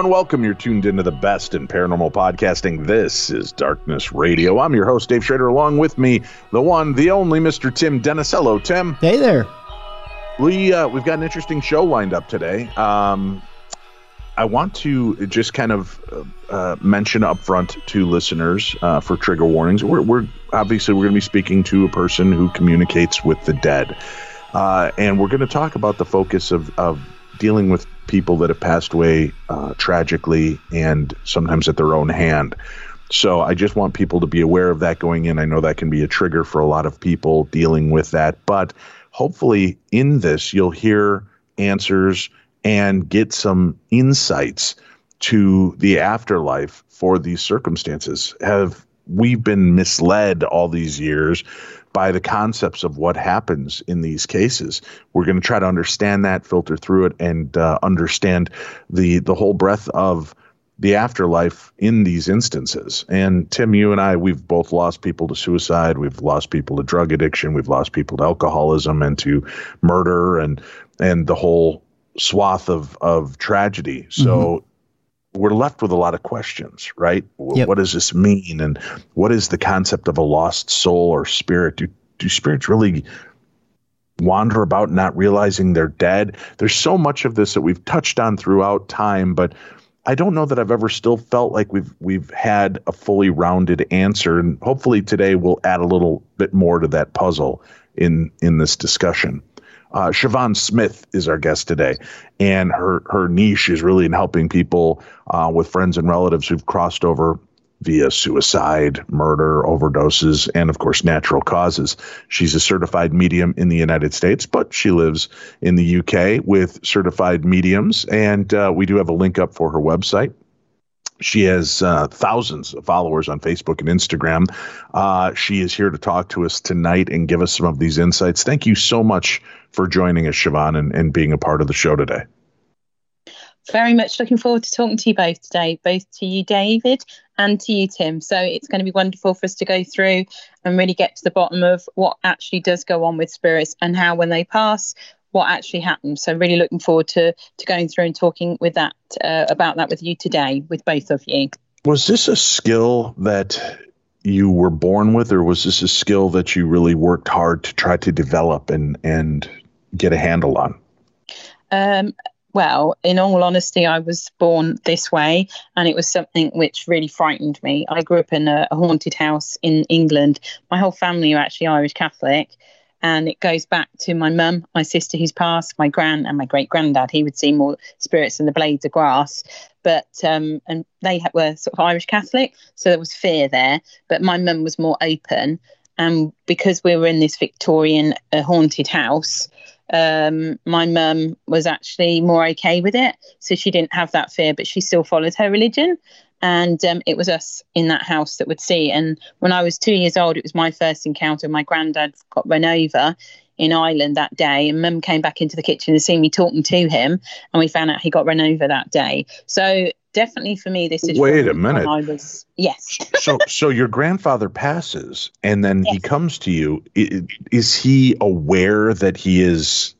welcome. You're tuned into the best in paranormal podcasting. This is Darkness Radio. I'm your host, Dave Schrader. Along with me, the one, the only Mr. Tim Dennis. Hello, Tim. Hey there. We've got an interesting show lined up today. I want to just kind of mention up front to listeners for trigger warnings. We're obviously going to be speaking to a person who communicates with the dead. And we're going to talk about the focus of dealing with people that have passed away tragically and sometimes at their own hand. So I just want people to be aware of that going in. I know that can be a trigger for a lot of people dealing with that, but hopefully in this you'll hear answers and get some insights to the afterlife for these circumstances. Have we been misled all these years by the concepts of what happens in these cases? We're going to try to understand that, filter through it, and understand the whole breadth of the afterlife in these instances. And Tim, you and I, we've both lost people to suicide. We've lost people to drug addiction. We've lost people to alcoholism and to murder and the whole swath of tragedy. So we're left with a lot of questions, right? Yep. What does this mean? And what is the concept of a lost soul or spirit? Do spirits really wander about not realizing they're dead? There's so much of this that we've touched on throughout time, but I don't know that I've ever still felt like we've had a fully rounded answer. And hopefully today we'll add a little bit more to that puzzle in this discussion. Siobhan Smith is our guest today, and her niche is really in helping people with friends and relatives who've crossed over via suicide, murder, overdoses, and of course, natural causes. She's a certified medium in the United States, but she lives in the UK with certified mediums, and we do have a link up for her website. She has thousands of followers on Facebook and Instagram. She is here to talk to us tonight and give us some of these insights. Thank you so much for joining us, Siobhan, and being a part of the show today. Very much looking forward to talking to you both today, both to you, David, and to you, Tim. So it's going to be wonderful for us to go through and really get to the bottom of what actually does go on with spirits and how when they pass, what actually happens. So really looking forward to going through and talking with that about that with you today, with both of you. Was this a skill that you were born with, or was this a skill that you really worked hard to try to develop and get a handle on? Well, in all honesty, I was born this way, and it was something which really frightened me. I grew up in a haunted house in England. My whole family are actually Irish Catholic. And it goes back to my mum, my sister who's passed, my gran and my great-granddad. He would see more spirits than the blades of grass. But and they were sort of Irish Catholic, so there was fear there. But my mum was more open. And because we were in this Victorian haunted house, my mum was actually more okay with it. So she didn't have that fear, but she still followed her religion. And it was us in that house that would see. And when I was 2 years old, it was my first encounter. My granddad got run over in Ireland that day, and Mum came back into the kitchen and seen me talking to him, and we found out he got run over that day. So definitely for me, this is. Wait a minute. Yes. So your grandfather passes, and then Yes. he comes to you. Is he aware that he's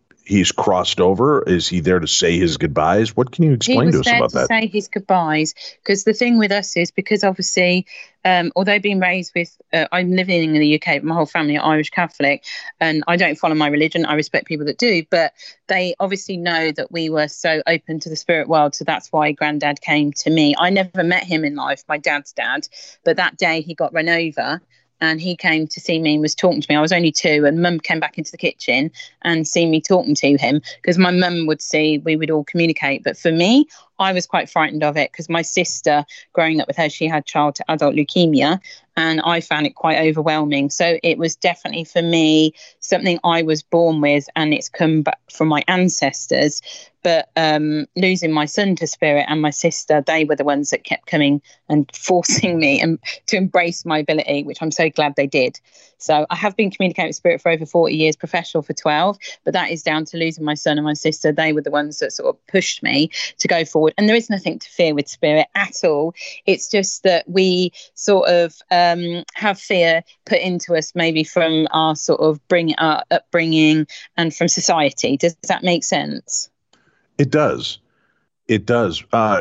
crossed over? Is he there to say his goodbyes? What can you explain to us about that? He was there to say his goodbyes, because the thing with us is, because obviously, although being raised with, I'm living in the UK, but my whole family are Irish Catholic, and I don't follow my religion. I respect people that do, but they obviously know that we were so open to the spirit world. So that's why Granddad came to me. I never met him in life, my dad's dad, but that day he got run over. And he came to see me and was talking to me. I was only 2, and Mum came back into the kitchen and seen me talking to him, because my mum would see, we would all communicate. But for me, I was quite frightened of it, because my sister, growing up with her, she had child to adult leukemia, and I found it quite overwhelming. So it was definitely for me something I was born with, and it's come back from my ancestors. But losing my son to spirit and my sister, they were the ones that kept coming and forcing me to embrace my ability, which I'm so glad they did. So I have been communicating with spirit for over 40 years, professional for 12, but that is down to losing my son and my sister. They were the ones that sort of pushed me to go forward. And there is nothing to fear with spirit at all. It's just that we sort of have fear put into us, maybe from our sort of upbringing and from society. Does that make sense? It does. It does.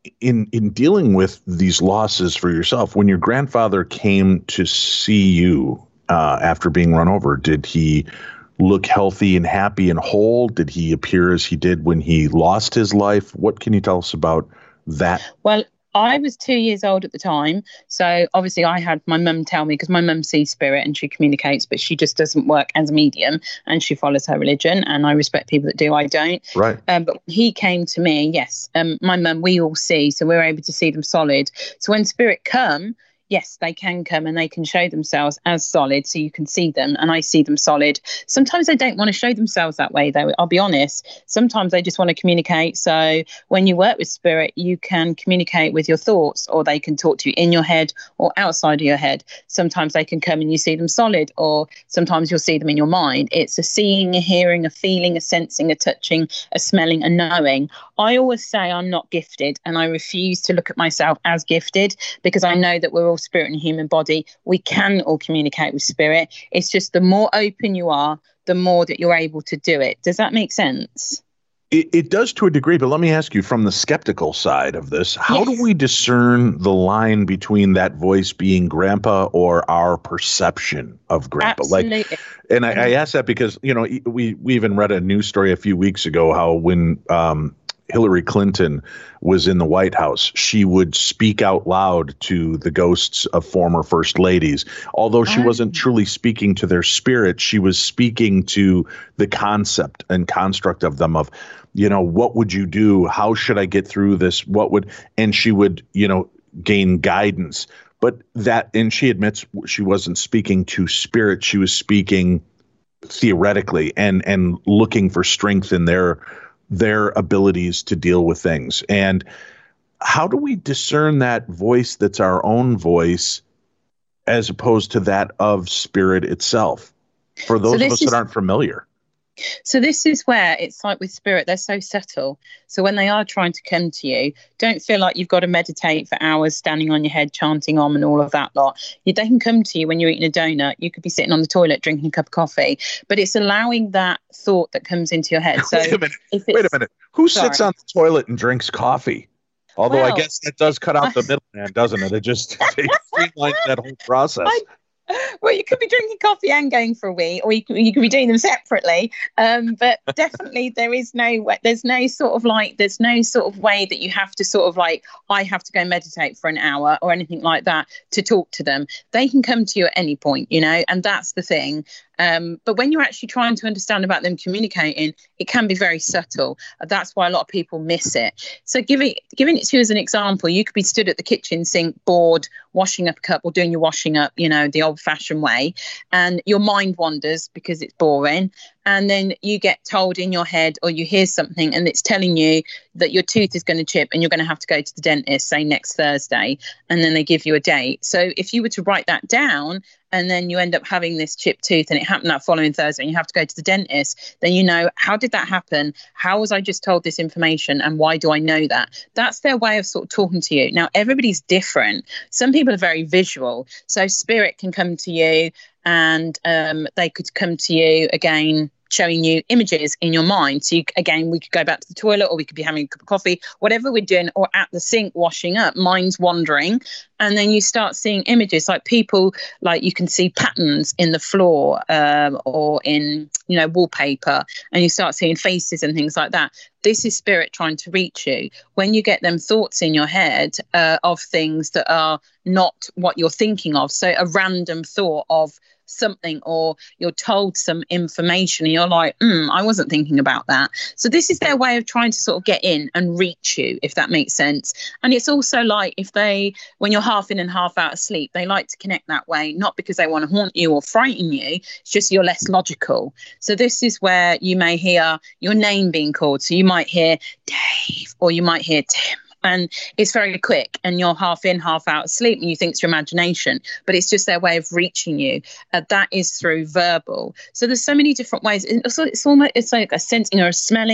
in dealing with these losses for yourself, when your grandfather came to see you after being run over, did he look healthy and happy and whole? Did he appear as he did when he lost his life? What can you tell us about that? Well, I was 2 years old at the time. So obviously I had my mum tell me, because my mum sees spirit and she communicates, but she just doesn't work as a medium and she follows her religion. And I respect people that do, I don't. Right. But when he came to me, yes, my mum, we all see. So we're able to see them solid. So when spirit come, yes, they can come and they can show themselves as solid so you can see them, and I see them solid. Sometimes they don't want to show themselves that way, though, I'll be honest. Sometimes they just want to communicate. So when you work with spirit, you can communicate with your thoughts, or they can talk to you in your head or outside of your head. Sometimes they can come and you see them solid, or sometimes you'll see them in your mind. It's a seeing, a hearing, a feeling, a sensing, a touching, a smelling, a knowing. I always say I'm not gifted, and I refuse to look at myself as gifted, because I know that we're all spirit and human body. We can all communicate with spirit. It's just the more open you are, the more that you're able to do it. Does that make sense? It does to a degree, but let me ask you, from the skeptical side of this, how Yes. do we discern the line between that voice being grandpa or our perception of grandpa? Absolutely. And I ask that because, we even read a news story a few weeks ago how when Hillary Clinton was in the White House, she would speak out loud to the ghosts of former first ladies. Although she wasn't truly speaking to their spirit, she was speaking to the concept and construct of them of, what would you do? How should I get through this? And she would, gain guidance. And she admits she wasn't speaking to spirit. She was speaking theoretically and looking for strength in their abilities to deal with things. And how do we discern that voice that's our own voice as opposed to that of spirit itself, for those of us that aren't familiar? So this is where it's like with spirit, they're so subtle. So when they are trying to come to you, don't feel like you've got to meditate for hours standing on your head, chanting Om and all of that lot. They can come to you when you're eating a donut. You could be sitting on the toilet drinking a cup of coffee, but it's allowing that thought that comes into your head. So Wait a minute. Who sits on the toilet and drinks coffee? Although I guess that does cut out the middleman, doesn't it? It just streamlines that whole process. Well, you could be drinking coffee and going for a wee, or you could be doing them separately. But definitely there's no sort of way that you have to sort of like, I have to go meditate for an hour or anything like that to talk to them. They can come to you at any point, and that's the thing. But when you're actually trying to understand about them communicating, it can be very subtle. That's why a lot of people miss it. So giving it to you as an example, you could be stood at the kitchen sink, bored, washing up a cup or doing your washing up, the old-fashioned way, and your mind wanders because it's boring. And then you get told in your head, or you hear something and it's telling you that your tooth is going to chip and you're going to have to go to the dentist, say next Thursday, and then they give you a date. So if you were to write that down and then you end up having this chipped tooth and it happened that following Thursday and you have to go to the dentist, then how did that happen? How was I just told this information and why do I know that? That's their way of sort of talking to you. Now, everybody's different. Some people are very visual. So spirit can come to you and they could come to you again, showing you images in your mind. So we could go back to the toilet, or we could be having a cup of coffee, whatever we're doing, or at the sink washing up, mind's wandering. And then you start seeing images like people, like you can see patterns in the floor or in, wallpaper, and you start seeing faces and things like that. This is spirit trying to reach you. When you get them thoughts in your head of things that are not what you're thinking of, so a random thought of something, or you're told some information and you're like, I wasn't thinking about that. So this is their way of trying to sort of get in and reach you, if that makes sense. And it's also like when you're half in and half out of sleep, they like to connect that way, not because they want to haunt you or frighten you, it's just you're less logical. So this is where you may hear your name being called. So you might hear Dave, or you might hear Tim. And it's very quick and you're half in, half out of sleep and you think it's your imagination, but it's just their way of reaching you. That is through verbal. So there's so many different ways. It's like a sensing or a smelling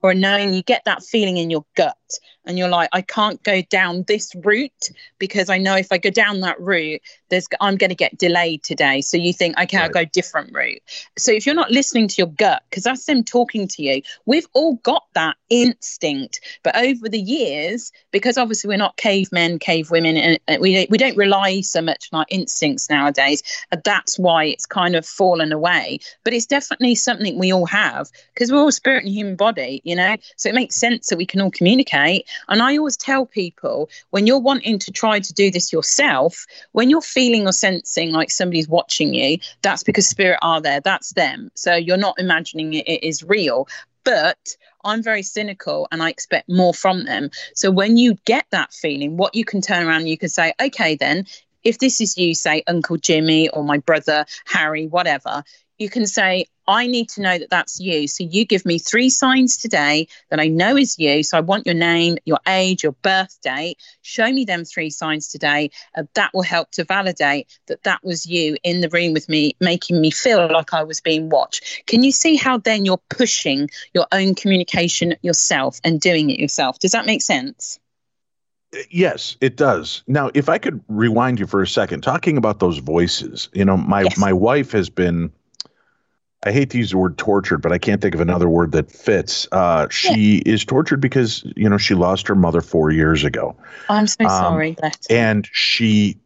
or a knowing. You get that feeling in your gut, and you're like, I can't go down this route because I know if I go down that route, I'm going to get delayed today. So you think, okay, I'll go different route. So if you're not listening to your gut, because that's them talking to you, we've all got that instinct. But over the years, because obviously we're not cavemen, cavewomen, and we don't rely so much on our instincts nowadays, that's why it's kind of fallen away. But it's definitely something we all have, because we're all spirit and human body, so it makes sense that we can all communicate. And I always tell people, when you're wanting to try to do this yourself, when you're feeling or sensing like somebody's watching you, that's because spirit are there. That's them. So you're not imagining it is real. But I'm very cynical and I expect more from them. So when you get that feeling, what you can turn around and you can say, okay, then if this is you, say Uncle Jimmy or my brother Harry, whatever, you can say, I need to know that that's you. So you give me 3 signs today that I know is you. So I want your name, your age, your birth date. Show me them 3 signs today. That will help to validate that that was you in the room with me, making me feel like I was being watched. Can you see how then you're pushing your own communication yourself and doing it yourself? Does that make sense? Yes, it does. Now, if I could rewind you for a second, talking about those voices, my wife has been, I hate to use the word tortured, but I can't think of another word that fits. She is tortured because, she lost her mother 4 years ago. I'm so sorry. And she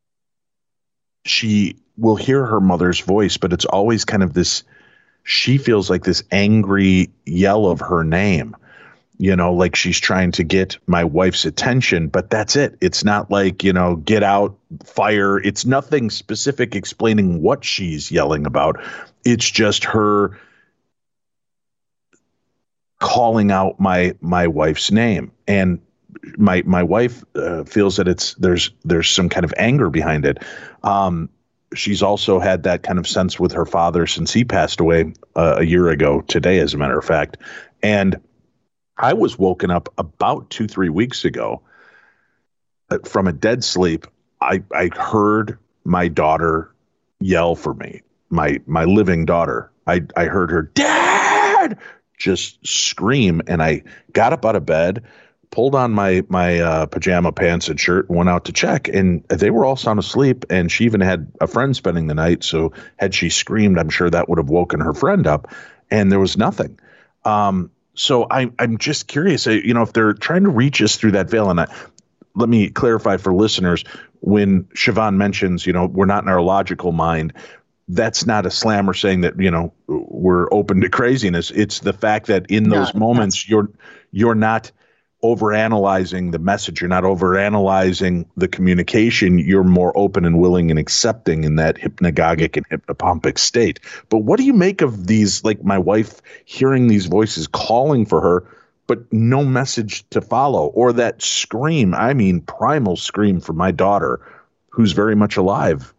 will hear her mother's voice, but it's always kind of this, she feels like this angry yell of her name, like she's trying to get my wife's attention, but that's it. It's not like, get out, fire. It's nothing specific explaining what she's yelling about. It's just her calling out my wife's name. And my wife feels that there's some kind of anger behind it. She's also had that kind of sense with her father since he passed away a year ago today, as a matter of fact. And I was woken up about 2-3 weeks ago from a dead sleep. I heard my daughter yell for me, my living daughter. I heard her, Dad, just scream. And I got up out of bed, pulled on my pajama pants and shirt, and went out to check. And they were all sound asleep. And she even had a friend spending the night. So had she screamed, I'm sure that would have woken her friend up. And there was nothing. So I'm just curious, if they're trying to reach us through that veil. And let me clarify for listeners, when Siobhan mentions, we're not in our logical mind, that's not a slammer saying that, we're open to craziness. It's the fact that in those moments, you're not overanalyzing the message. You're not overanalyzing the communication. You're more open and willing and accepting in that hypnagogic and hypnopompic state. But what do you make of these, like my wife hearing these voices calling for her, but no message to follow, or that scream, primal scream for my daughter, who's very much alive?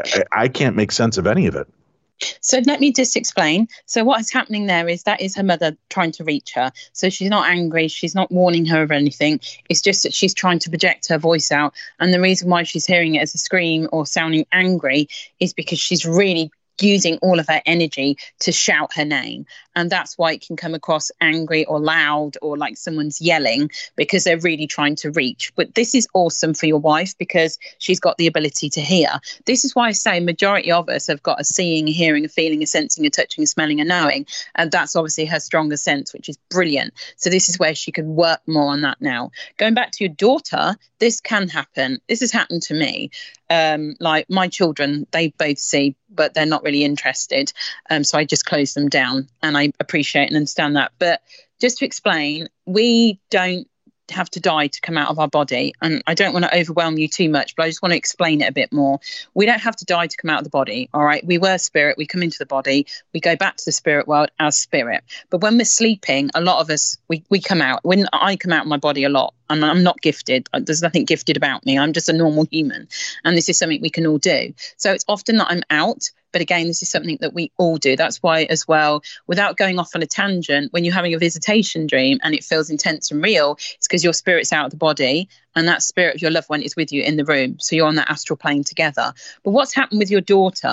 I can't make sense of any of it. So let me just explain. So what is happening there is that is her mother trying to reach her. So she's not angry. She's not warning her of anything. It's just that she's trying to project her voice out. And the reason why she's hearing it as a scream or sounding angry is because she's really using all of her energy to shout her name. And that's why it can come across angry or loud or like someone's yelling, because they're really trying to reach. But this is awesome for your wife because she's got the ability to hear. This is why I say majority of us have got a seeing, a hearing, a feeling, a sensing, a touching, a smelling, a knowing. And that's obviously her stronger sense, which is brilliant. So this is where she could work more on that now. Going back to your daughter, this can happen. This has happened to me. Like my children, they both see, but they're not really interested. So I just close them down, and I appreciate and understand that. But just to explain, we don't have to die to come out of our body. And I don't want to overwhelm you too much, but I just want to explain it a bit more. We don't have to die to come out of the body. All right. We were spirit. We come into the body. We go back to the spirit world as spirit. But when we're sleeping, a lot of us, we come out. When I come out of my body a lot, and I'm not gifted. There's nothing gifted about me. I'm just a normal human. And this is something we can all do. So it's often that I'm out. But again, this is something that we all do. That's why as well, without going off on a tangent, when you're having a visitation dream and it feels intense and real, it's because your spirit's out of the body and that spirit of your loved one is with you in the room. So you're on that astral plane together. But what's happened with your daughter,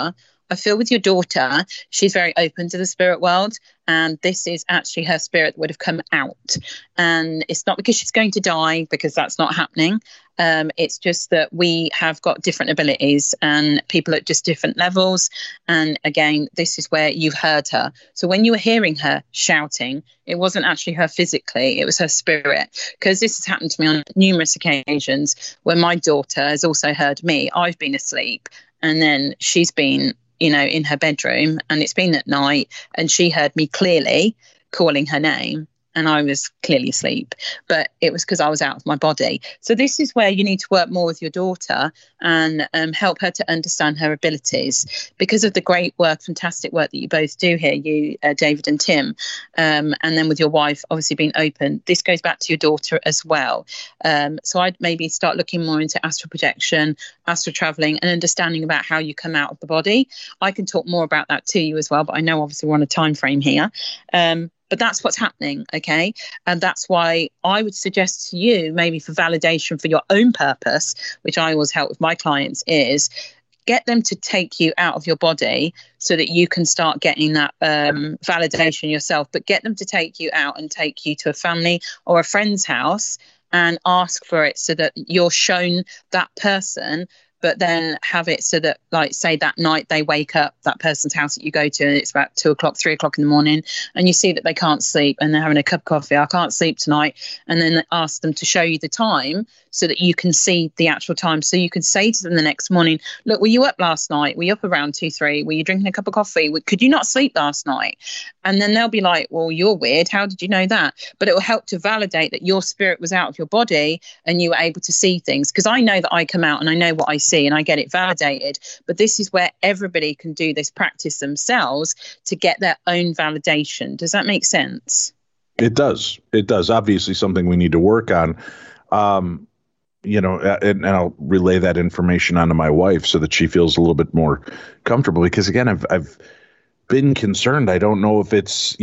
I feel with your daughter, she's very open to the spirit world. And this is actually her spirit that would have come out. And it's not because she's going to die, because that's not happening. It's just that we have got different abilities and people at just different levels. And again, this is where you've heard her. So when you were hearing her shouting, it wasn't actually her physically, it was her spirit. Because this has happened to me on numerous occasions where my daughter has also heard me. I've been asleep and then she's been, in her bedroom, and it's been at night, and she heard me clearly calling her name. And I was clearly asleep, but it was because I was out of my body. So this is where you need to work more with your daughter and help her to understand her abilities, because of the great work, fantastic work that you both do here, you, David and Tim, and then with your wife obviously being open. This goes back to your daughter as well. So I'd maybe start looking more into astral projection, astral traveling, and understanding about how you come out of the body. I can talk more about that to you as well, but I know obviously we're on a time frame here. But that's what's happening, okay? And that's why I would suggest to you, maybe for validation for your own purpose, which I always help with my clients, is get them to take you out of your body so that you can start getting that validation yourself. But get them to take you out and take you to a family or a friend's house and ask for it so that you're shown that person, but then have it so that, like, say that night they wake up, that person's house that you go to, and it's about 2 o'clock, 3 o'clock in the morning, and you see that they can't sleep and they're having a cup of coffee. I can't sleep tonight. And then ask them to show you the time so that you can see the actual time. So you can say to them the next morning, look, were you up last night? Were you up around 2, 3? Were you drinking a cup of coffee? Could you not sleep last night? And then they'll be like, well, you're weird. How did you know that? But it will help to validate that your spirit was out of your body and you were able to see things. Because I know that I come out and I know what I see and I get it validated. But this is where everybody can do this practice themselves to get their own validation. Does that make sense? It does. It does. Obviously something we need to work on. And I'll relay that information onto my wife so that she feels a little bit more comfortable, because again, I've been concerned. I don't know if it's,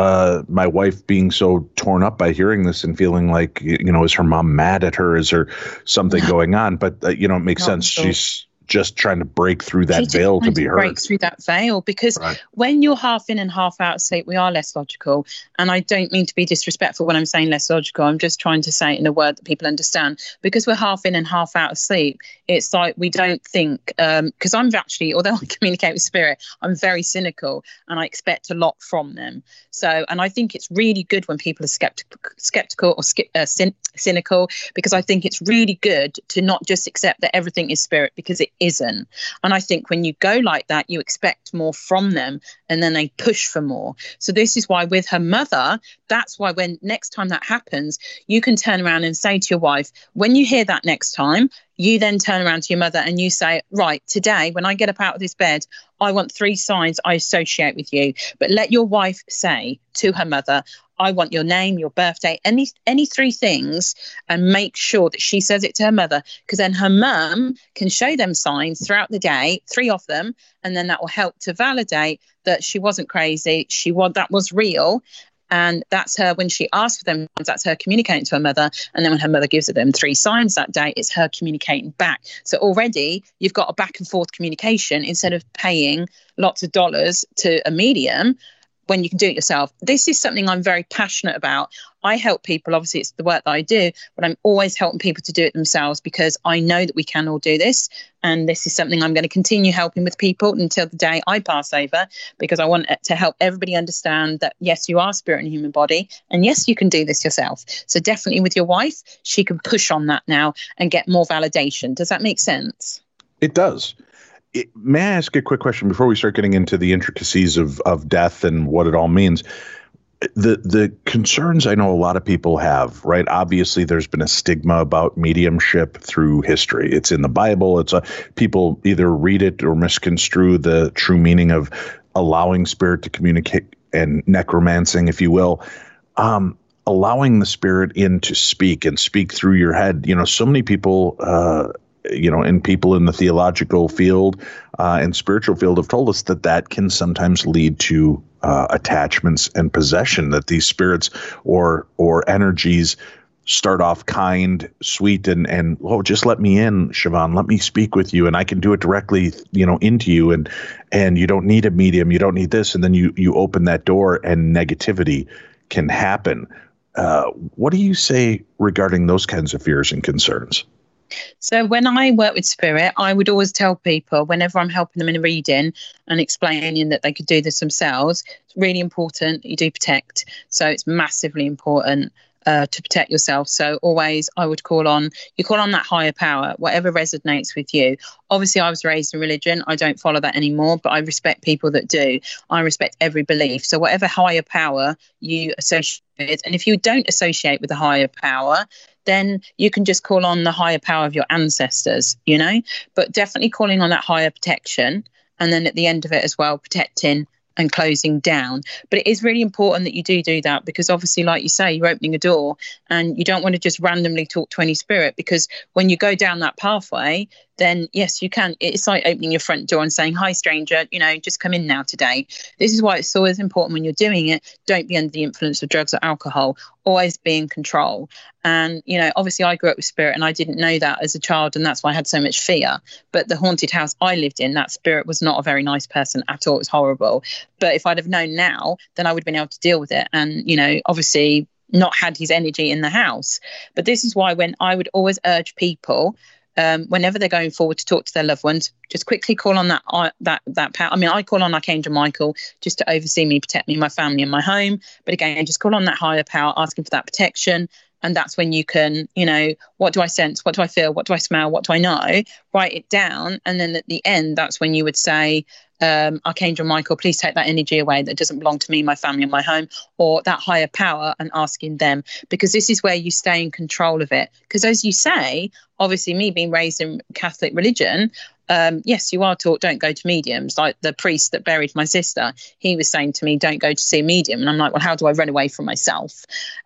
my wife being so torn up by hearing this and feeling like, is her mom mad at her? Is there something going on? But, it makes sense. She's just trying to break through that veil to be heard. Break through that veil, because when you're half in and half out of sleep, we are less logical. And I don't mean to be disrespectful when I'm saying less logical. I'm just trying to say it in a word that people understand. Because we're half in and half out of sleep, it's like we don't think, because I'm actually, although I communicate with spirit, I'm very cynical and I expect a lot from them. So, and I think it's really good when people are skeptical or cynical, because I think it's really good to not just accept that everything is spirit, because it isn't. And I think when you go like that, you expect more from them and then they push for more. So this is why with her mother, that's why when next time that happens, you can turn around and say to your wife, when you hear that next time, you then turn around to your mother and you say, right, today, when I get up out of this bed, I want 3 signs I associate with you. But let your wife say to her mother, I want your name, your birthday, any 3 things, and make sure that she says it to her mother, because then her mum can show them signs throughout the day, 3 of them, and then that will help to validate that she wasn't crazy, that was real. And that's her, when she asks for them, that's her communicating to her mother. And then when her mother gives her them 3 signs that day, it's her communicating back. So already you've got a back and forth communication instead of paying lots of dollars to a medium when you can do it yourself. This is something I'm very passionate about. I help people, obviously it's the work that I do, but I'm always helping people to do it themselves, because I know that we can all do this. And this is something I'm going to continue helping with people until the day I pass over, because I want to help everybody understand that, yes, you are spirit and human body, and yes, you can do this yourself. So definitely with your wife, she can push on that now and get more validation. Does that make sense? It does. May I ask a quick question before we start getting into the intricacies of death and what it all means? The concerns I know a lot of people have, right? Obviously, there's been a stigma about mediumship through history. It's in the Bible. People either read it or misconstrue the true meaning of allowing spirit to communicate, and necromancing, if you will. Allowing the spirit in to speak and speak through your head. So many people and people in the theological field and spiritual field have told us that can sometimes lead to attachments and possession, that these spirits or energies start off kind, sweet, and oh, just let me in, Siobhan, let me speak with you, and I can do it directly, into you, and you don't need a medium, you don't need this, and then you open that door and negativity can happen. What do you say regarding those kinds of fears and concerns? So when I work with spirit, I would always tell people, whenever I'm helping them in a reading and explaining that they could do this themselves, it's really important you do protect. So it's massively important to protect yourself. So always I would call on that higher power, whatever resonates with you. Obviously, I was raised in religion. I don't follow that anymore, but I respect people that do. I respect every belief. So whatever higher power you associate with, and if you don't associate with the higher power, then you can just call on the higher power of your ancestors, but definitely calling on that higher protection. And then at the end of it as well, protecting and closing down. But it is really important that you do that, because obviously, like you say, you're opening a door and you don't want to just randomly talk to any spirit, because when you go down that pathway, then yes, you can. It's like opening your front door and saying, hi, stranger, just come in now today. This is why it's always important when you're doing it, don't be under the influence of drugs or alcohol. Always be in control. And, obviously I grew up with spirit and I didn't know that as a child. And that's why I had so much fear. But the haunted house I lived in, that spirit was not a very nice person at all. It was horrible. But if I'd have known now, then I would have been able to deal with it. And, obviously not had his energy in the house. But this is why when I would always urge people, whenever they're going forward to talk to their loved ones, just quickly call on that power. I mean, I call on Archangel Michael just to oversee me, protect me, my family, and my home. But again, just call on that higher power, asking for that protection. And that's when you can, what do I sense? What do I feel? What do I smell? What do I know? Write it down. And then at the end, that's when you would say, Archangel Michael, please take that energy away that doesn't belong to me, my family, and my home, or that higher power, and asking them, because this is where you stay in control of it. Because as you say, obviously me being raised in Catholic religion, yes, you are taught don't go to mediums. Like the priest that buried my sister, he was saying to me, don't go to see a medium. And I'm like, well, how do I run away from myself?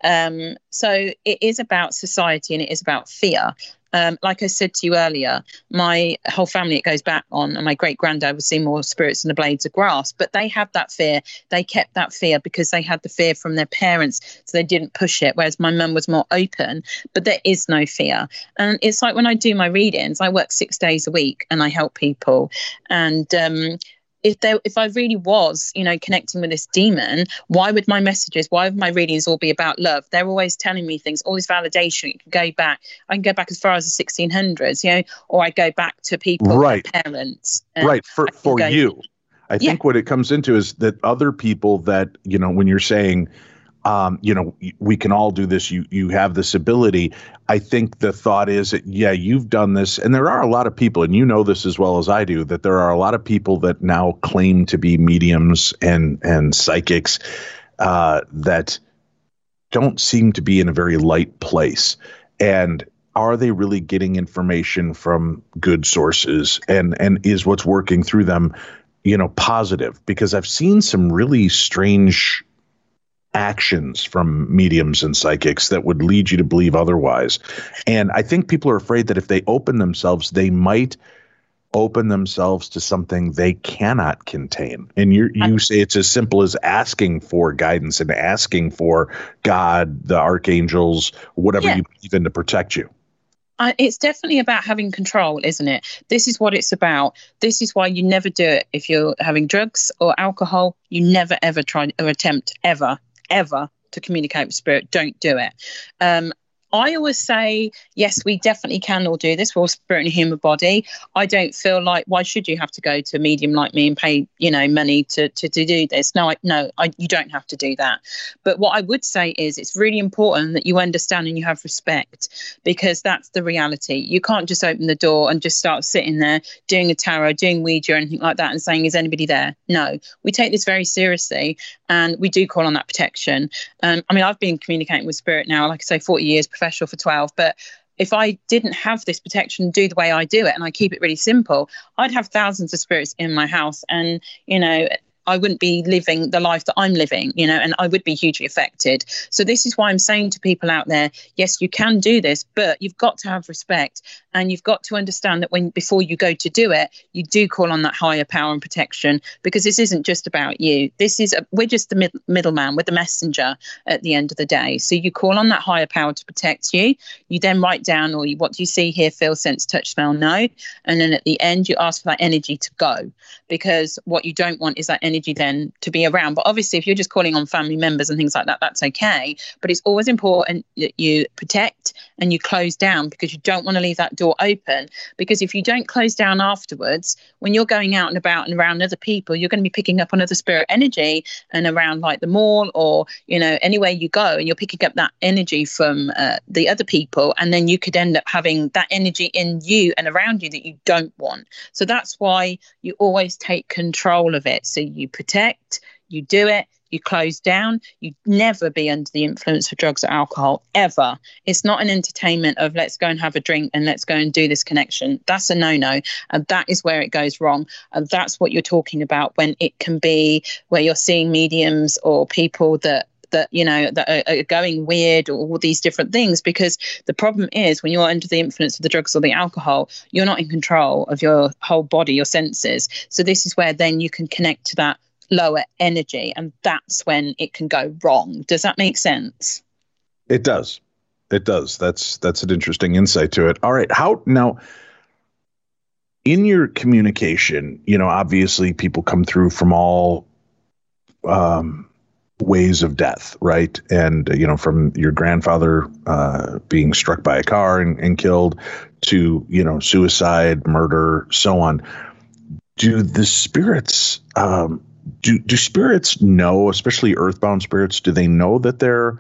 So it is about society and it is about fear. Like I said to you earlier, my whole family, it goes back on, and my great granddad would see more spirits than the blades of grass, but they had that fear. They kept that fear because they had the fear from their parents, so they didn't push it. Whereas my mum was more open, but there is no fear. And it's like when I do my readings, I work 6 days a week and I help people. And if I really was, connecting with this demon, why would my readings all be about love? They're always telling me things, all this validation. I can go back as far as the 1600s, or I go back to people, right, parents. Right, for you. I think what it comes into is that other people that, when you're saying, we can all do this. You have this ability. I think the thought is that, yeah, you've done this. And there are a lot of people, and you know this as well as I do, that there are a lot of people that now claim to be mediums and psychics that don't seem to be in a very light place. And are they really getting information from good sources? And is what's working through them, positive? Because I've seen some really strange actions from mediums and psychics that would lead you to believe otherwise. And I think people are afraid that if they open themselves, they might open themselves to something they cannot contain. And you say it's as simple as asking for guidance and asking for God, the archangels, whatever you believe in, to protect you. It's definitely about having control, isn't it? This is what it's about. This is why you never do it. If you're having drugs or alcohol, you never, ever try or attempt ever to communicate with spirit. Don't do it. I always say, yes, we definitely can all do this. We're all spirit in a human body. I don't feel like, why should you have to go to a medium like me and pay, money to do this? No, you don't have to do that. But what I would say is it's really important that you understand and you have respect, because that's the reality. You can't just open the door and just start sitting there doing a tarot, doing Ouija or anything like that and saying, is anybody there? No, we take this very seriously and we do call on that protection. I've been communicating with spirit now, like I say, 40 years, professional for 12, but if I didn't have this protection, do the way I do it, and I keep it really simple, I'd have thousands of spirits in my house. And I wouldn't be living the life that I'm living, and I would be hugely affected. So this is why I'm saying to people out there, yes, you can do this, but you've got to have respect, and you've got to understand that before you go to do it, you do call on that higher power and protection, because this isn't just about you. We're just the middleman, we're the messenger at the end of the day. So you call on that higher power to protect you. You then write down what do you see, hear, feel, sense, touch, smell, know, and then at the end you ask for that energy to go, because what you don't want is that energy then to be around. But obviously if you're just calling on family members and things like that, that's okay, but it's always important that you protect and you close down, because you don't want to leave that door open. Because if you don't close down afterwards, when you're going out and about and around other people, you're going to be picking up on other spirit energy, and around like the mall or anywhere you go, and you're picking up that energy from the other people, and then you could end up having that energy in you and around you that you don't want. So that's why you always take control of it. So you protect, you do it, you close down. You never be under the influence of drugs or alcohol, ever. It's not an entertainment of let's go and have a drink and let's go and do this connection. That's a no-no. And that is where it goes wrong. And that's what you're talking about when it can be where you're seeing mediums or people that are going weird, or all these different things. Because the problem is, when you're under the influence of the drugs or the alcohol, you're not in control of your whole body, your senses. So this is where then you can connect to that lower energy, and that's when it can go wrong. Does that make sense? It does. That's an interesting insight to it. All right. How now, in your communication, obviously people come through from all ways of death, right? And from your grandfather being struck by a car and killed, to suicide, murder, so on. Do the spirits do spirits know, especially earthbound spirits, do they know that they're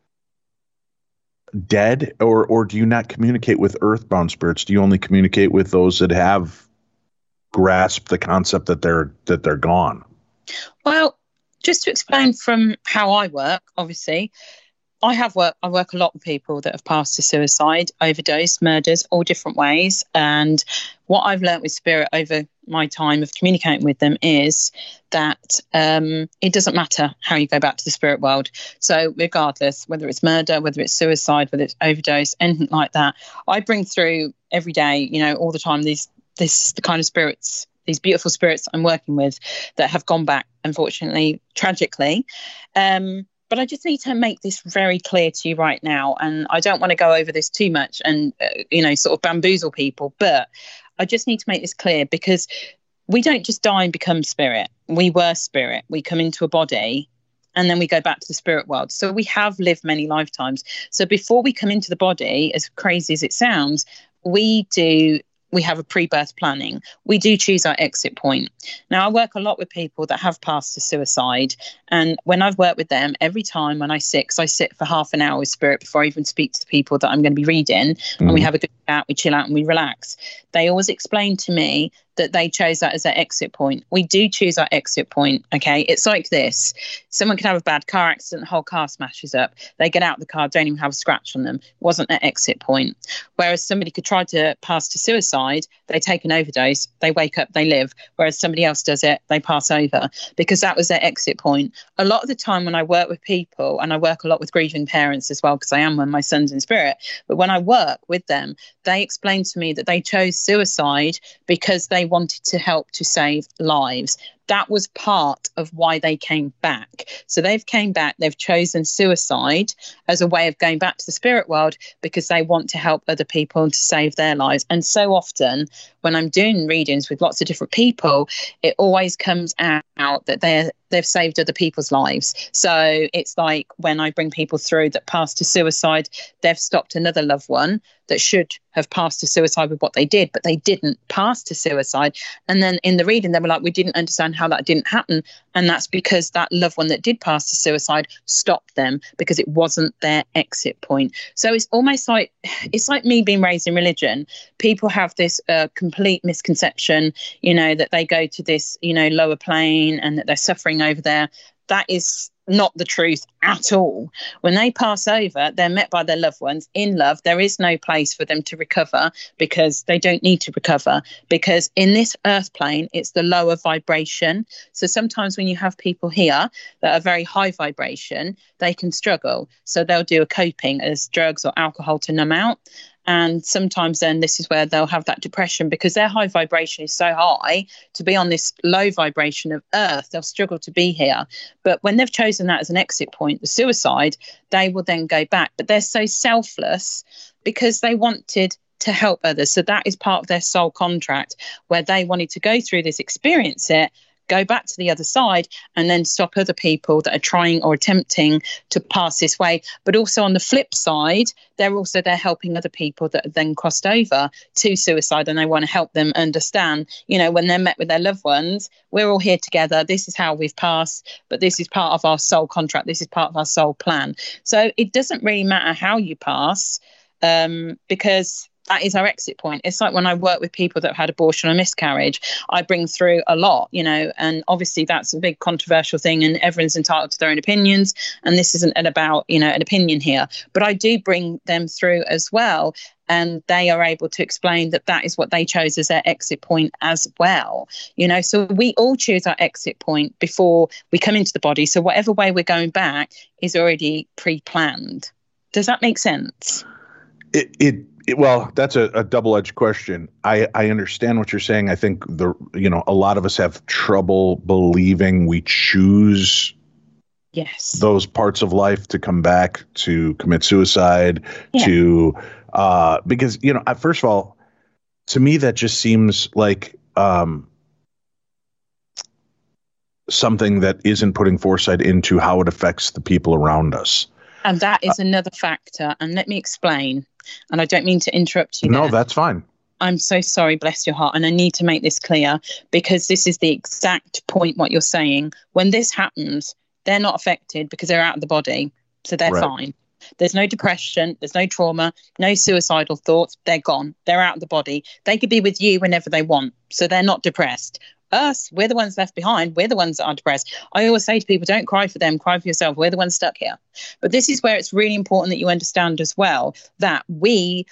dead, or do you not communicate with earthbound spirits? Do you only communicate with those that have grasped the concept that they're gone? Well, just to explain from how I work, obviously, I work a lot with people that have passed to suicide, overdose, murders, all different ways. And what I've learned with spirit over my time of communicating with them is that it doesn't matter how you go back to the spirit world. So regardless, whether it's murder, whether it's suicide, whether it's overdose, anything like that, I bring through every day, all the time, the kind of spirits, these beautiful spirits I'm working with that have gone back, unfortunately, tragically. But I just need to make this very clear to you right now. And I don't want to go over this too much and, sort of bamboozle people. But I just need to make this clear, because we don't just die and become spirit. We were spirit. We come into a body and then we go back to the spirit world. So we have lived many lifetimes. So before we come into the body, as crazy as it sounds, we have a pre-birth planning. We do choose our exit point. Now, I work a lot with people that have passed to suicide. And when I've worked with them, every time when I sit, because I sit for half an hour with spirit before I even speak to the people that I'm going to be reading, and we have a good chat, we chill out and we relax, they always explain to me that they chose that as their exit point. We do choose our exit point, okay? It's like this. Someone can have a bad car accident, the whole car smashes up. They get out of the car, don't even have a scratch on them. It wasn't their exit point. Whereas somebody could try to pass to suicide, they take an overdose, they wake up, they live. Whereas somebody else does it, they pass over, because that was their exit point. A lot of the time when I work with people, and I work a lot with grieving parents as well, because I am one, my son's in spirit, but when I work with them, they explain to me that they chose suicide because they wanted to help to save lives. That was part of why they came back. So they've came back, they've chosen suicide as a way of going back to the spirit world because they want to help other people to save their lives. And so often when I'm doing readings with lots of different people, it always comes out that they've saved other people's lives. So it's like when I bring people through that passed to suicide, they've stopped another loved one that should have passed to suicide with what they did, but they didn't pass to suicide. And then in the reading, they were like, we didn't understand how that didn't happen. And that's because that loved one that did pass to suicide stopped them because it wasn't their exit point. So it's almost like, it's like me being raised in religion. People have this complete misconception, that they go to this, lower plane and that they're suffering over there. That is not the truth at all. When they pass over, they're met by their loved ones in love. There is no place for them to recover, because they don't need to recover, because in this earth plane, it's the lower vibration. So sometimes when you have people here that are very high vibration, they can struggle. So they'll do a coping as drugs or alcohol to numb out. And sometimes then this is where they'll have that depression, because their high vibration is so high. To be on this low vibration of earth, they'll struggle to be here. But when they've chosen that as an exit point, the suicide, they will then go back. But they're so selfless because they wanted to help others. So that is part of their soul contract, where they wanted to go through this, experience it, go back to the other side, and then stop other people that are trying or attempting to pass this way. But also on the flip side, they're helping other people that have then crossed over to suicide, and they want to help them understand, when they're met with their loved ones, we're all here together. This is how we've passed, but this is part of our soul contract. This is part of our soul plan. So it doesn't really matter how you pass, because that is our exit point. It's like when I work with people that have had abortion or miscarriage, I bring through a lot, and obviously that's a big controversial thing, and everyone's entitled to their own opinions. And this isn't about, an opinion here, but I do bring them through as well. And they are able to explain that is what they chose as their exit point as well. So we all choose our exit point before we come into the body. So whatever way we're going back is already pre-planned. Does that make sense? Well, that's a double-edged question. I understand what you're saying. I think a lot of us have trouble believing we choose those parts of life to come back, to commit suicide, to because first of all, to me that just seems like something that isn't putting foresight into how it affects the people around us. And that is another factor. And let me explain. And I don't mean to interrupt you. No, that's fine. I'm so sorry, bless your heart. And I need to make this clear, because this is the exact point what you're saying. When this happens, they're not affected because they're out of the body. So they're fine. There's no depression. There's no trauma, no suicidal thoughts. They're gone. They're out of the body. They could be with you whenever they want. So they're not depressed. Us, we're the ones left behind. We're the ones that are depressed. I always say to people, don't cry for them, cry for yourself. We're the ones stuck here. But this is where it's really important that you understand as well that we've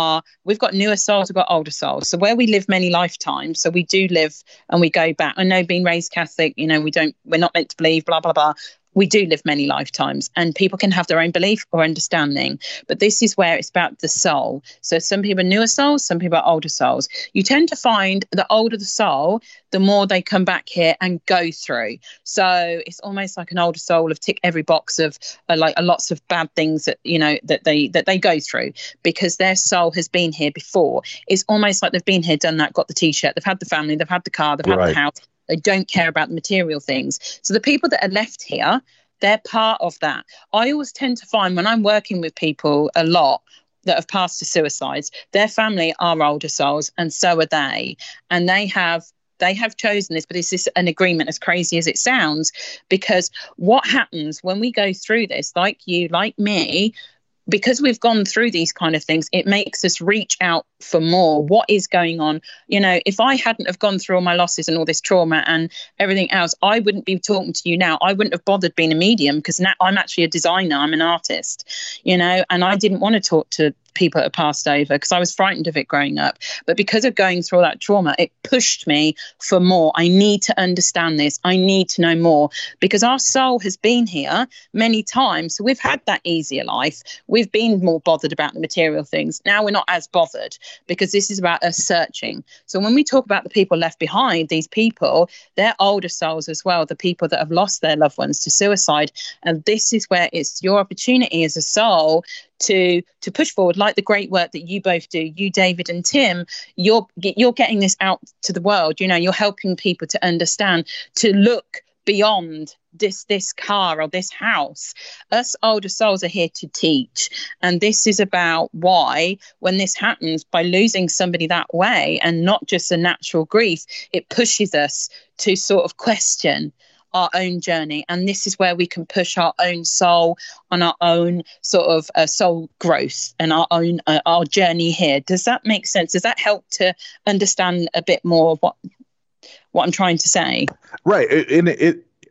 got newer souls, we've got older souls. So where we live many lifetimes, so we do live and we go back. I know being raised Catholic, we're not meant to believe, blah, blah, blah. We do live many lifetimes, and people can have their own belief or understanding. But this is where it's about the soul. So some people are newer souls, some people are older souls. You tend to find the older the soul, the more they come back here and go through. So it's almost like an older soul of tick every box of lots of bad things that, that they go through, because their soul has been here before. It's almost like they've been here, done that, got the T-shirt, they've had the family, they've had the car, they've had the house. They don't care about the material things. So the people that are left here, they're part of that. I always tend to find when I'm working with people a lot that have passed to suicides, their family are older souls, and so are they. And they have chosen this, but is this an agreement, as crazy as it sounds? Because what happens when we go through this, like you, like me, because we've gone through these kind of things, it makes us reach out for more. What is going on? If I hadn't have gone through all my losses and all this trauma and everything else, I wouldn't be talking to you now. I wouldn't have bothered being a medium, because now I'm actually a designer. I'm an artist, and I didn't want to talk to people that have passed over because I was frightened of it growing up. But because of going through all that trauma, it pushed me for more. I need to understand this. I need to know more, because our soul has been here many times. So we've had that easier life. We've been more bothered about the material things. Now we're not as bothered, because this is about us searching. So when we talk about the people left behind, these people, they're older souls as well, the people that have lost their loved ones to suicide. And this is where it's your opportunity as a soul to push forward, like the great work that you both do, you, David and Tim. You're getting this out to the world. You're helping people to understand, to look beyond this car or this house. Us older souls are here to teach, and this is about why, when this happens, by losing somebody that way, and not just a natural grief, it pushes us to sort of question our own journey. And this is where we can push our own soul on our own sort of soul growth and our own our journey here. Does that make sense? Does that help to understand a bit more of what I'm trying to say? Right. And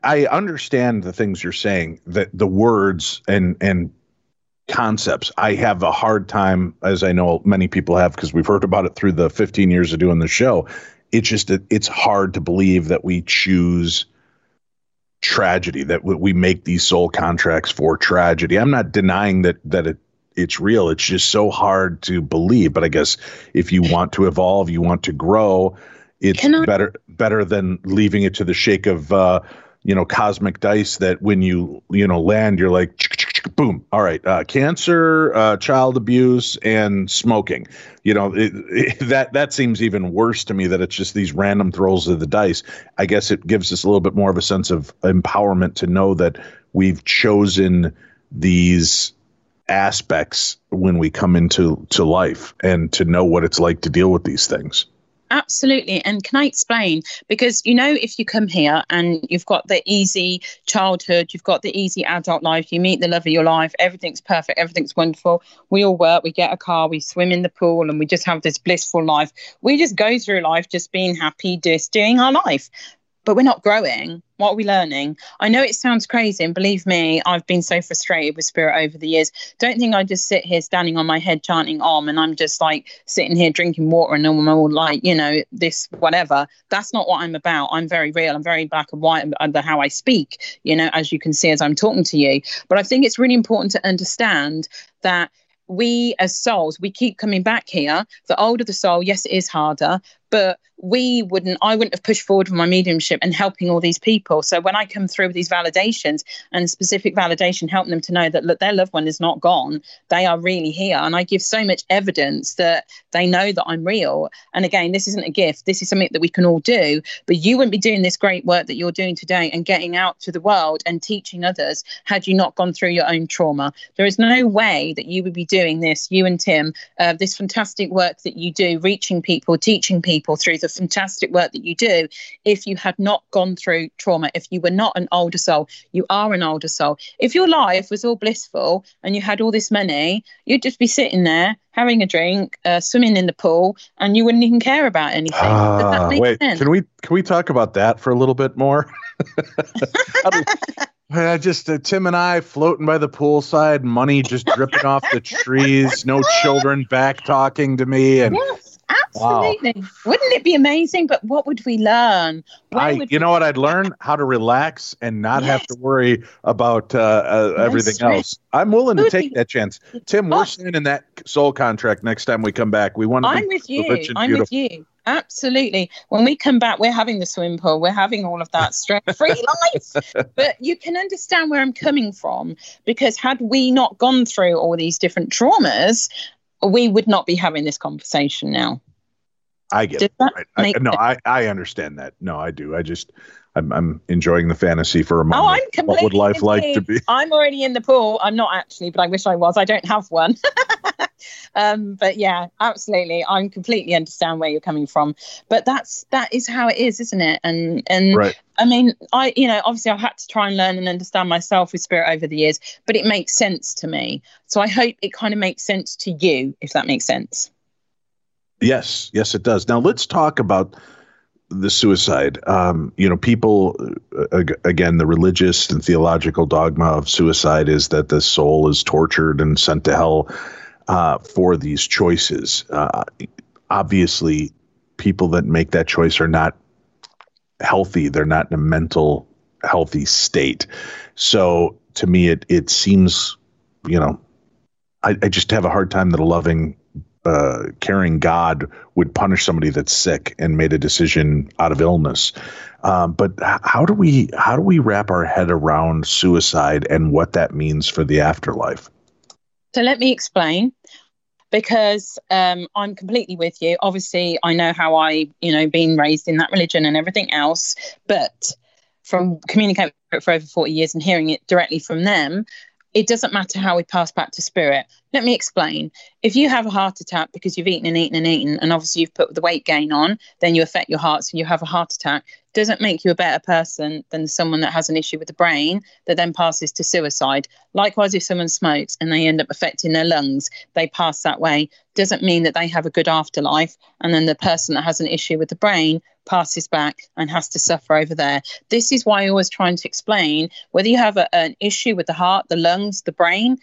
I understand the things you're saying, that the words and concepts. I have a hard time, as I know many people have, because we've heard about it through the 15 years of doing the show. It's hard to believe that we choose tragedy, that we make these soul contracts for tragedy. I'm not denying that it's real. It's just so hard to believe. But I guess if you want to evolve, you want to grow, it's better than leaving it to the shake of cosmic dice, that when you land, you're like, boom, all right, cancer, child abuse, and smoking. That seems even worse to me, that it's just these random throws of the dice. I guess it gives us a little bit more of a sense of empowerment to know that we've chosen these aspects when we come into life, and to know what it's like to deal with these things. Absolutely. And can I explain? Because, if you come here and you've got the easy childhood, you've got the easy adult life, you meet the love of your life, everything's perfect, everything's wonderful. We all work, we get a car, we swim in the pool, and we just have this blissful life. We just go through life just being happy, just doing our life. But we're not growing. What are we learning? I know it sounds crazy, and believe me, I've been so frustrated with spirit over the years. Don't think I just sit here standing on my head chanting Om, and I'm just like sitting here drinking water and I'm all like, this whatever. That's not what I'm about. I'm very real. I'm very black and white under how I speak, as you can see as I'm talking to you. But I think it's really important to understand that we as souls, we keep coming back here. The older the soul, yes, it is harder, but I wouldn't have pushed forward with my mediumship and helping all these people. So when I come through with these validations and specific validation, helping them to know that, look, their loved one is not gone. They are really here. And I give so much evidence that they know that I'm real. And again, this isn't a gift. This is something that we can all do. But you wouldn't be doing this great work that you're doing today and getting out to the world and teaching others had you not gone through your own trauma. There is no way that you would be doing this, you and Tim, this fantastic work that you do, reaching people, teaching people through the fantastic work that you do, if you had not gone through trauma. If you were not an older soul, you are an older soul. If your life was all blissful and you had all this money, you'd just be sitting there having a drink, swimming in the pool, and you wouldn't even care about anything. Does that make sense? Can we talk about that for a little bit more? Tim and I floating by the poolside, money just dripping off the trees, no children back talking to me, and yes. Absolutely. Wow. Wouldn't it be amazing? But what would we learn? What I'd learn? How to relax and not have to worry about everything else. I'm willing to take that chance. Tim, we're signing that soul contract next time we come back. We want to I'm with you. Absolutely. When we come back, we're having the swimming pool. We're having all of that stress-free life. But you can understand where I'm coming from, because had we not gone through all these different traumas, we would not be having this conversation now. I get it. I understand that. No, I do. I'm enjoying the fantasy for a moment. Oh, I'm completely. What would life like to be? I'm already in the pool. I'm not actually, but I wish I was. I don't have one. But yeah, absolutely. I completely understand where you're coming from. But that is how it is, isn't it? And right. I mean, obviously I've had to try and learn and understand myself with spirit over the years, but it makes sense to me. So I hope it kind of makes sense to you, if that makes sense. Yes, it does. Now let's talk about the suicide. People, again, the religious and theological dogma of suicide is that the soul is tortured and sent to hell for these choices. Obviously, people that make that choice are not healthy. They're not in a mental healthy state. So to me, it seems, I just have a hard time that a loving, caring God would punish somebody that's sick and made a decision out of illness. But how do we wrap our head around suicide and what that means for the afterlife? So let me explain, because I'm completely with you. Obviously, I know how been raised in that religion and everything else, but from communicating for over 40 years and hearing it directly from them, it doesn't matter how we pass back to spirit. Let me explain. If you have a heart attack because you've eaten and eaten and eaten, and obviously you've put the weight gain on, then you affect your heart, so you have a heart attack. Doesn't make you a better person than someone that has an issue with the brain that then passes to suicide. Likewise, if someone smokes and they end up affecting their lungs, they pass that way. Doesn't mean that they have a good afterlife. And then the person that has an issue with the brain passes back and has to suffer over there. This is why I always trying to explain whether you have an issue with the heart, the lungs, the brain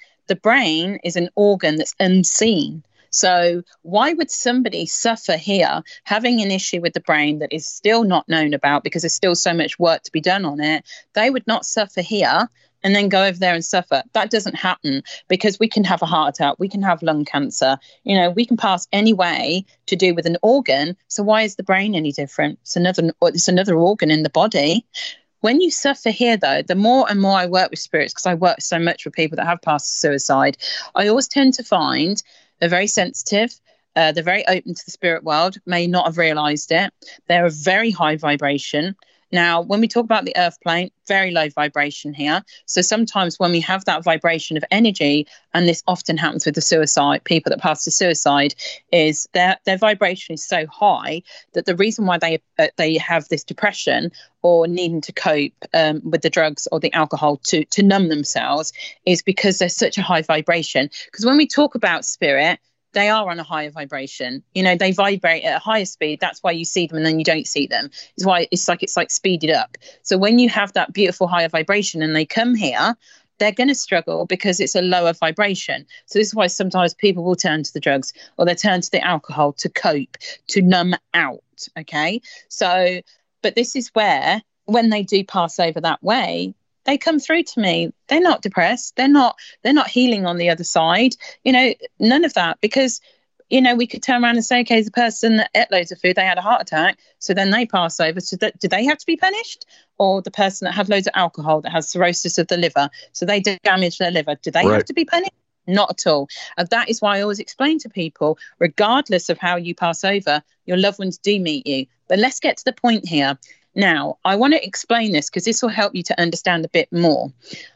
is an organ that's unseen. So why would somebody suffer here having an issue with the brain that is still not known about because there's still so much work to be done on it? They would not suffer here and then go over there and suffer. That doesn't happen, because we can have a heart attack, we can have lung cancer, we can pass any way to do with an organ. So why is the brain any different? It's another organ in the body. When you suffer here, though, the more and more I work with spirits, because I work so much with people that have passed suicide, I always tend to find they're very sensitive. They're very open to the spirit world, may not have realised it. They're a very high vibration. Now, when we talk about the earth plane, very low vibration here. So sometimes when we have that vibration of energy, and this often happens with the suicide, people that pass to suicide, is their vibration is so high that the reason why they have this depression or needing to cope with the drugs or the alcohol to numb themselves is because there's such a high vibration. Because when we talk about spirit, they are on a higher vibration. They vibrate at a higher speed. That's why you see them and then you don't see them. It's why it's like speeded up. So when you have that beautiful higher vibration and they come here, they're going to struggle because it's a lower vibration. So this is why sometimes people will turn to the drugs or they turn to the alcohol to cope, to numb out. Okay. So, but this is where, when they do pass over that way, they come through to me. They're not depressed. They're not healing on the other side. None of that, because, we could turn around and say, okay, the person that ate loads of food, they had a heart attack. So then they pass over. So do they have to be punished? Or the person that had loads of alcohol, that has cirrhosis of the liver, so they damage their liver, do they have to be punished? Not at all. And that is why I always explain to people, regardless of how you pass over, your loved ones do meet you. But let's get to the point here. Now, I want to explain this because this will help you to understand a bit more.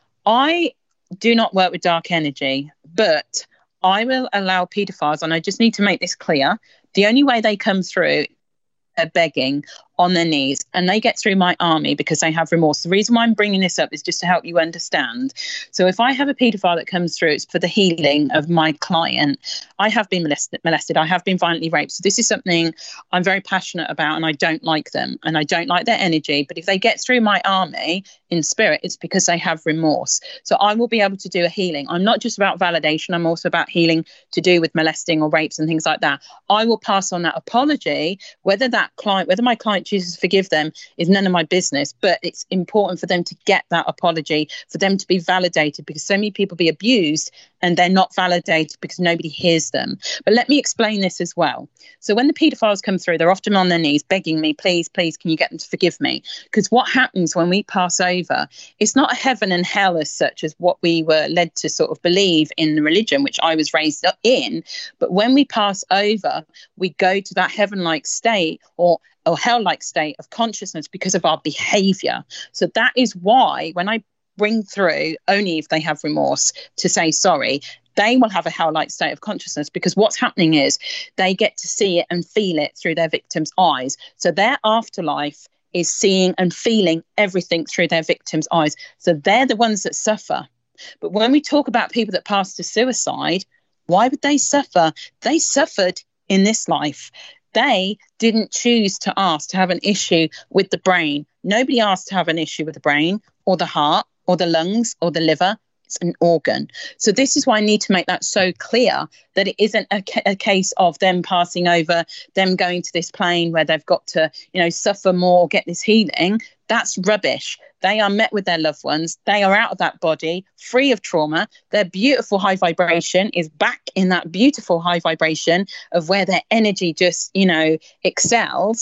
I do not work with dark energy, but I will allow paedophiles, and I just need to make this clear, the only way they come through are begging on their knees, and they get through my army because they have remorse. The reason why I'm bringing this up is just to help you understand. So if I have a paedophile that comes through, it's for the healing of my client. I have been molested. I have been violently raped. So this is something I'm very passionate about, and I don't like them and I don't like their energy. But if they get through my army in spirit, it's because they have remorse. So I will be able to do a healing. I'm not just about validation. I'm also about healing to do with molesting or rapes and things like that. I will pass on that apology. Whether my client chooses to forgive them is none of my business, but it's important for them to get that apology, for them to be validated, because so many people be abused and they're not validated because nobody hears them. But let me explain this as well. So when the paedophiles come through, they're often on their knees begging me, please, can you get them to forgive me? Because what happens when we pass over, it's not a heaven and hell as such as what we were led to sort of believe in the religion, which I was raised up in. But when we pass over, we go to that heaven-like state or hell-like state of consciousness because of our behavior. So that is why when I bring through, only if they have remorse, to say sorry, they will have a hell-like state of consciousness, because what's happening is they get to see it and feel it through their victim's eyes. So their afterlife is seeing and feeling everything through their victim's eyes. So they're the ones that suffer. But when we talk about people that pass to suicide, why would they suffer? They suffered in this life. They didn't choose to ask to have an issue with the brain. Nobody asked to have an issue with the brain or the heart or the lungs or the liver. It's an organ. So this is why I need to make that so clear, that it isn't a case of them passing over, them going to this plane where they've got to, suffer more, get this healing. That's rubbish. They are met with their loved ones. They are out of that body, free of trauma. Their beautiful high vibration is back in that beautiful high vibration of where their energy just, excels.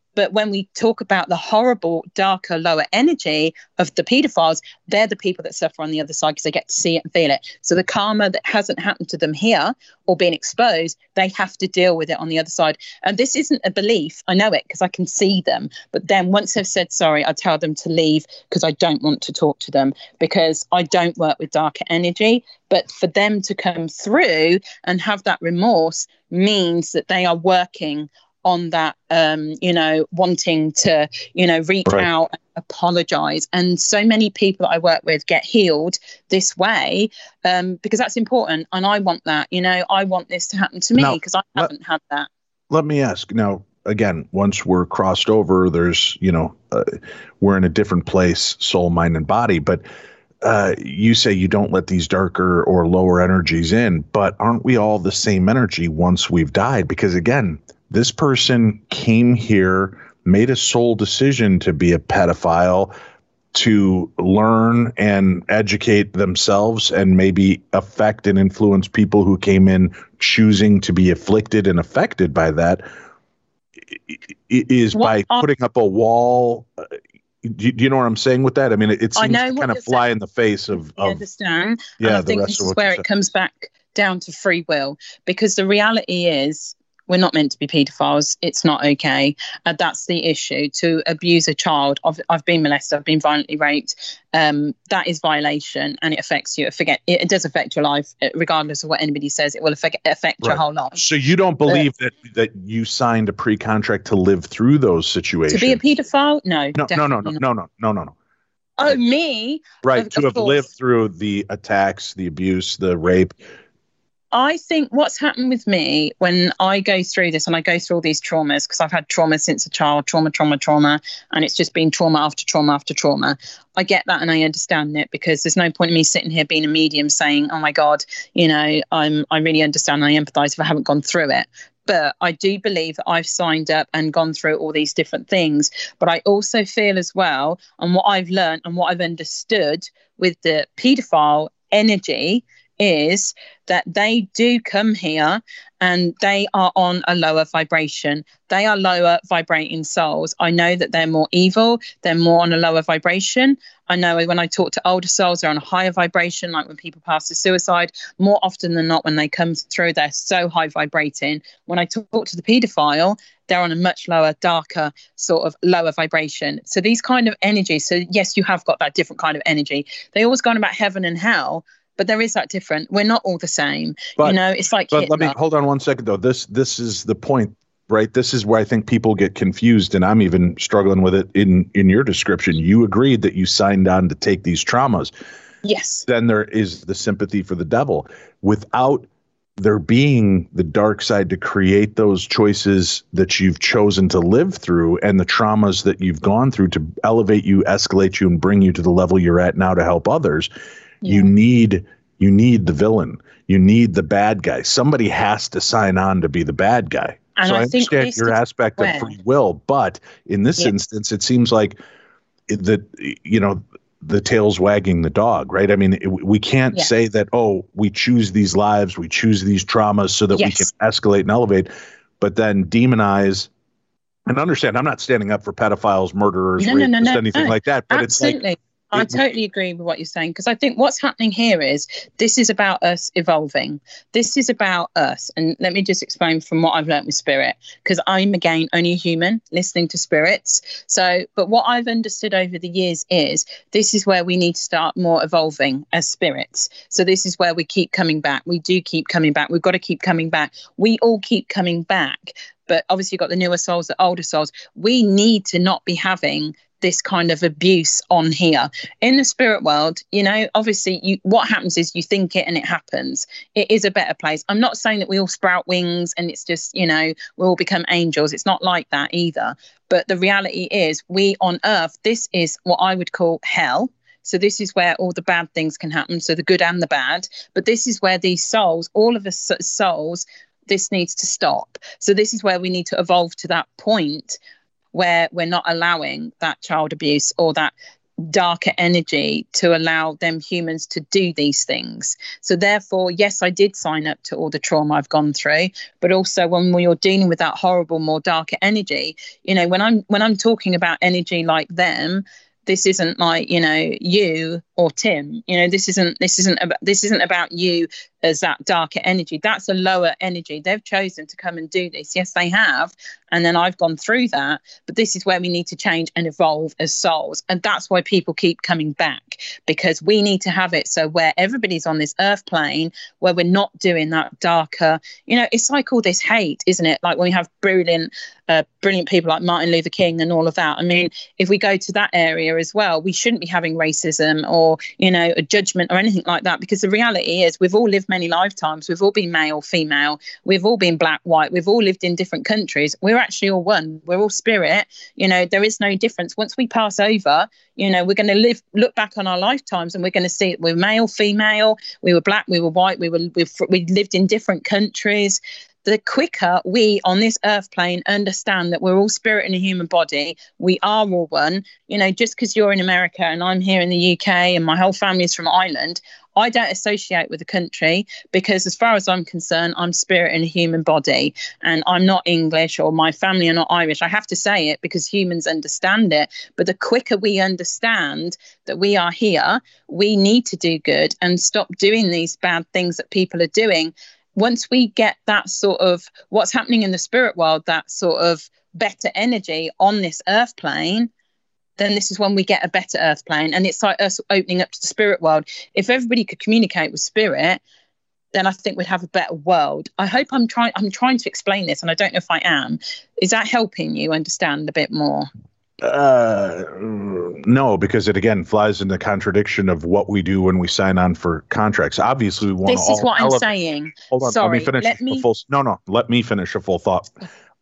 But when we talk about the horrible, darker, lower energy of the paedophiles, they're the people that suffer on the other side because they get to see it and feel it. So the karma that hasn't happened to them here or been exposed, they have to deal with it on the other side. And this isn't a belief. I know it because I can see them. But then once they've said sorry, I tell them to leave because I don't want to talk to them, because I don't work with darker energy. But for them to come through and have that remorse means that they are working on that, wanting to, reach out and apologize. And so many people that I work with get healed this way, because that's important. And I want that, I want this to happen to me because I haven't had that. Let me ask now, again, once we're crossed over, there's, we're in a different place, soul, mind, and body. But you say you don't let these darker or lower energies in, but aren't we all the same energy once we've died? Because again, this person came here, made a soul decision to be a pedophile, to learn and educate themselves and maybe affect and influence people who came in choosing to be afflicted and affected by that, is by putting up a wall. Do you know what I'm saying with that? I mean, it seems to kind of fly in the face of I understand. Yeah, and I think this is where it comes back down to free will, because the reality is, we're not meant to be paedophiles. It's not okay. That's the issue. To abuse a child. I've been molested. I've been violently raped. That is violation, and it affects you. It does affect your life, regardless of what anybody says. It will affect your whole life. So you don't believe that you signed a pre-contract to live through those situations? To be a paedophile? No. No. Oh, me? Right. To have lived through the attacks, the abuse, the rape. I think what's happened with me when I go through this, and I go through all these traumas, because I've had trauma since a child, trauma, and it's just been trauma after trauma after trauma. I get that and I understand it, because there's no point in me sitting here being a medium saying, oh my God, I really understand and I empathise if I haven't gone through it. But I do believe that I've signed up and gone through all these different things. But I also feel as well, and what I've learned and what I've understood with the paedophile energy, is that they do come here and they are on a lower vibration. They are lower vibrating souls. I know that they're more evil. They're more on a lower vibration. I know when I talk to older souls, they're on a higher vibration, like when people pass to suicide. More often than not, when they come through, they're so high vibrating. When I talk to the paedophile, they're on a much lower, darker, sort of lower vibration. So these kind of energies, so yes, you have got that different kind of energy. They always go on about heaven and hell, but there is that different. We're not all the same. But, it's like Hitler. Let me hold on one second, though. This is the point, right? This is where I think people get confused, and I'm even struggling with it in your description. You agreed that you signed on to take these traumas. Yes. Then there is the sympathy for the devil. Without there being the dark side to create those choices that you've chosen to live through and the traumas that you've gone through to elevate you, escalate you, and bring you to the level you're at now to help others, you need the villain. You need the bad guy. Somebody has to sign on to be the bad guy. And so I understand your aspect of free will, but in this instance, it seems like the tail's wagging the dog, right? I mean, we can't say that, we choose these lives, we choose these traumas so that we can escalate and elevate, but then demonize. And understand, I'm not standing up for pedophiles, murderers, rapists, anything like that. But absolutely. It's like, I totally agree with what you're saying, because I think what's happening here is this is about us evolving. This is about us. And let me just explain from what I've learned with spirit, because I'm, again, only a human listening to spirits. So, but what I've understood over the years is this is where we need to start more evolving as spirits. So this is where we keep coming back. We do keep coming back. We've got to keep coming back. We all keep coming back. But obviously you've got the newer souls, the older souls. We need to not be having this kind of abuse on here in the spirit world. Obviously what happens is you think it and it happens. It is a better place. I'm not saying that we all sprout wings and it's just we all become angels. It's not like that either. But the reality is, we on earth, this is what I would call hell. So this is where all the bad things can happen, so the good and the bad. But this is where these souls, all of us souls, this needs to stop. So this is where we need to evolve to that point where we're not allowing that child abuse or that darker energy to allow them humans to do these things. So therefore, yes, I did sign up to all the trauma I've gone through, but also when you're dealing with that horrible, more darker energy, you know, when I'm talking about energy like them, this isn't like, you know, you or Tim, you know, this isn't about you as that darker energy. That's a lower energy. They've chosen to come and do this. Yes, they have. And then I've gone through that. But this is where we need to change and evolve as souls. And that's why people keep coming back, because we need to have it so where everybody's on this earth plane, where we're not doing that darker, you know, it's like all this hate, isn't it? Like when we have brilliant people like Martin Luther King and all of that. I mean, if we go to that area as well, we shouldn't be having racism or, you know, a judgment or anything like that, because the reality is we've all lived many lifetimes. We've all been male, female. We've all been black, white. We've all lived in different countries. We're actually all one. We're all spirit. You know, there is no difference. Once we pass over, you know, we're going to look back on our lifetimes and we're going to see we're male, female. We were black. We were white. we lived in different countries. The quicker we on this earth plane understand that we're all spirit in a human body, we are all one. You know, just because you're in America and I'm here in the UK and my whole family is from Ireland, I don't associate with a country, because as far as I'm concerned, I'm spirit in a human body, and I'm not English, or my family are not Irish. I have to say it because humans understand it. But the quicker we understand that we are here, we need to do good and stop doing these bad things that people are doing. Once we get that sort of what's happening in the spirit world, that sort of better energy on this earth plane, then this is when we get a better earth plane. And it's like us opening up to the spirit world. If everybody could communicate with spirit, then I think we'd have a better world. I hope I'm trying to explain this, and I don't know if I am. Is that helping you understand a bit more? No, because it again flies in the contradiction of what we do when we sign on for contracts. Obviously, we want. This is what I'm saying. Hold on, sorry. Let me finish a full thought.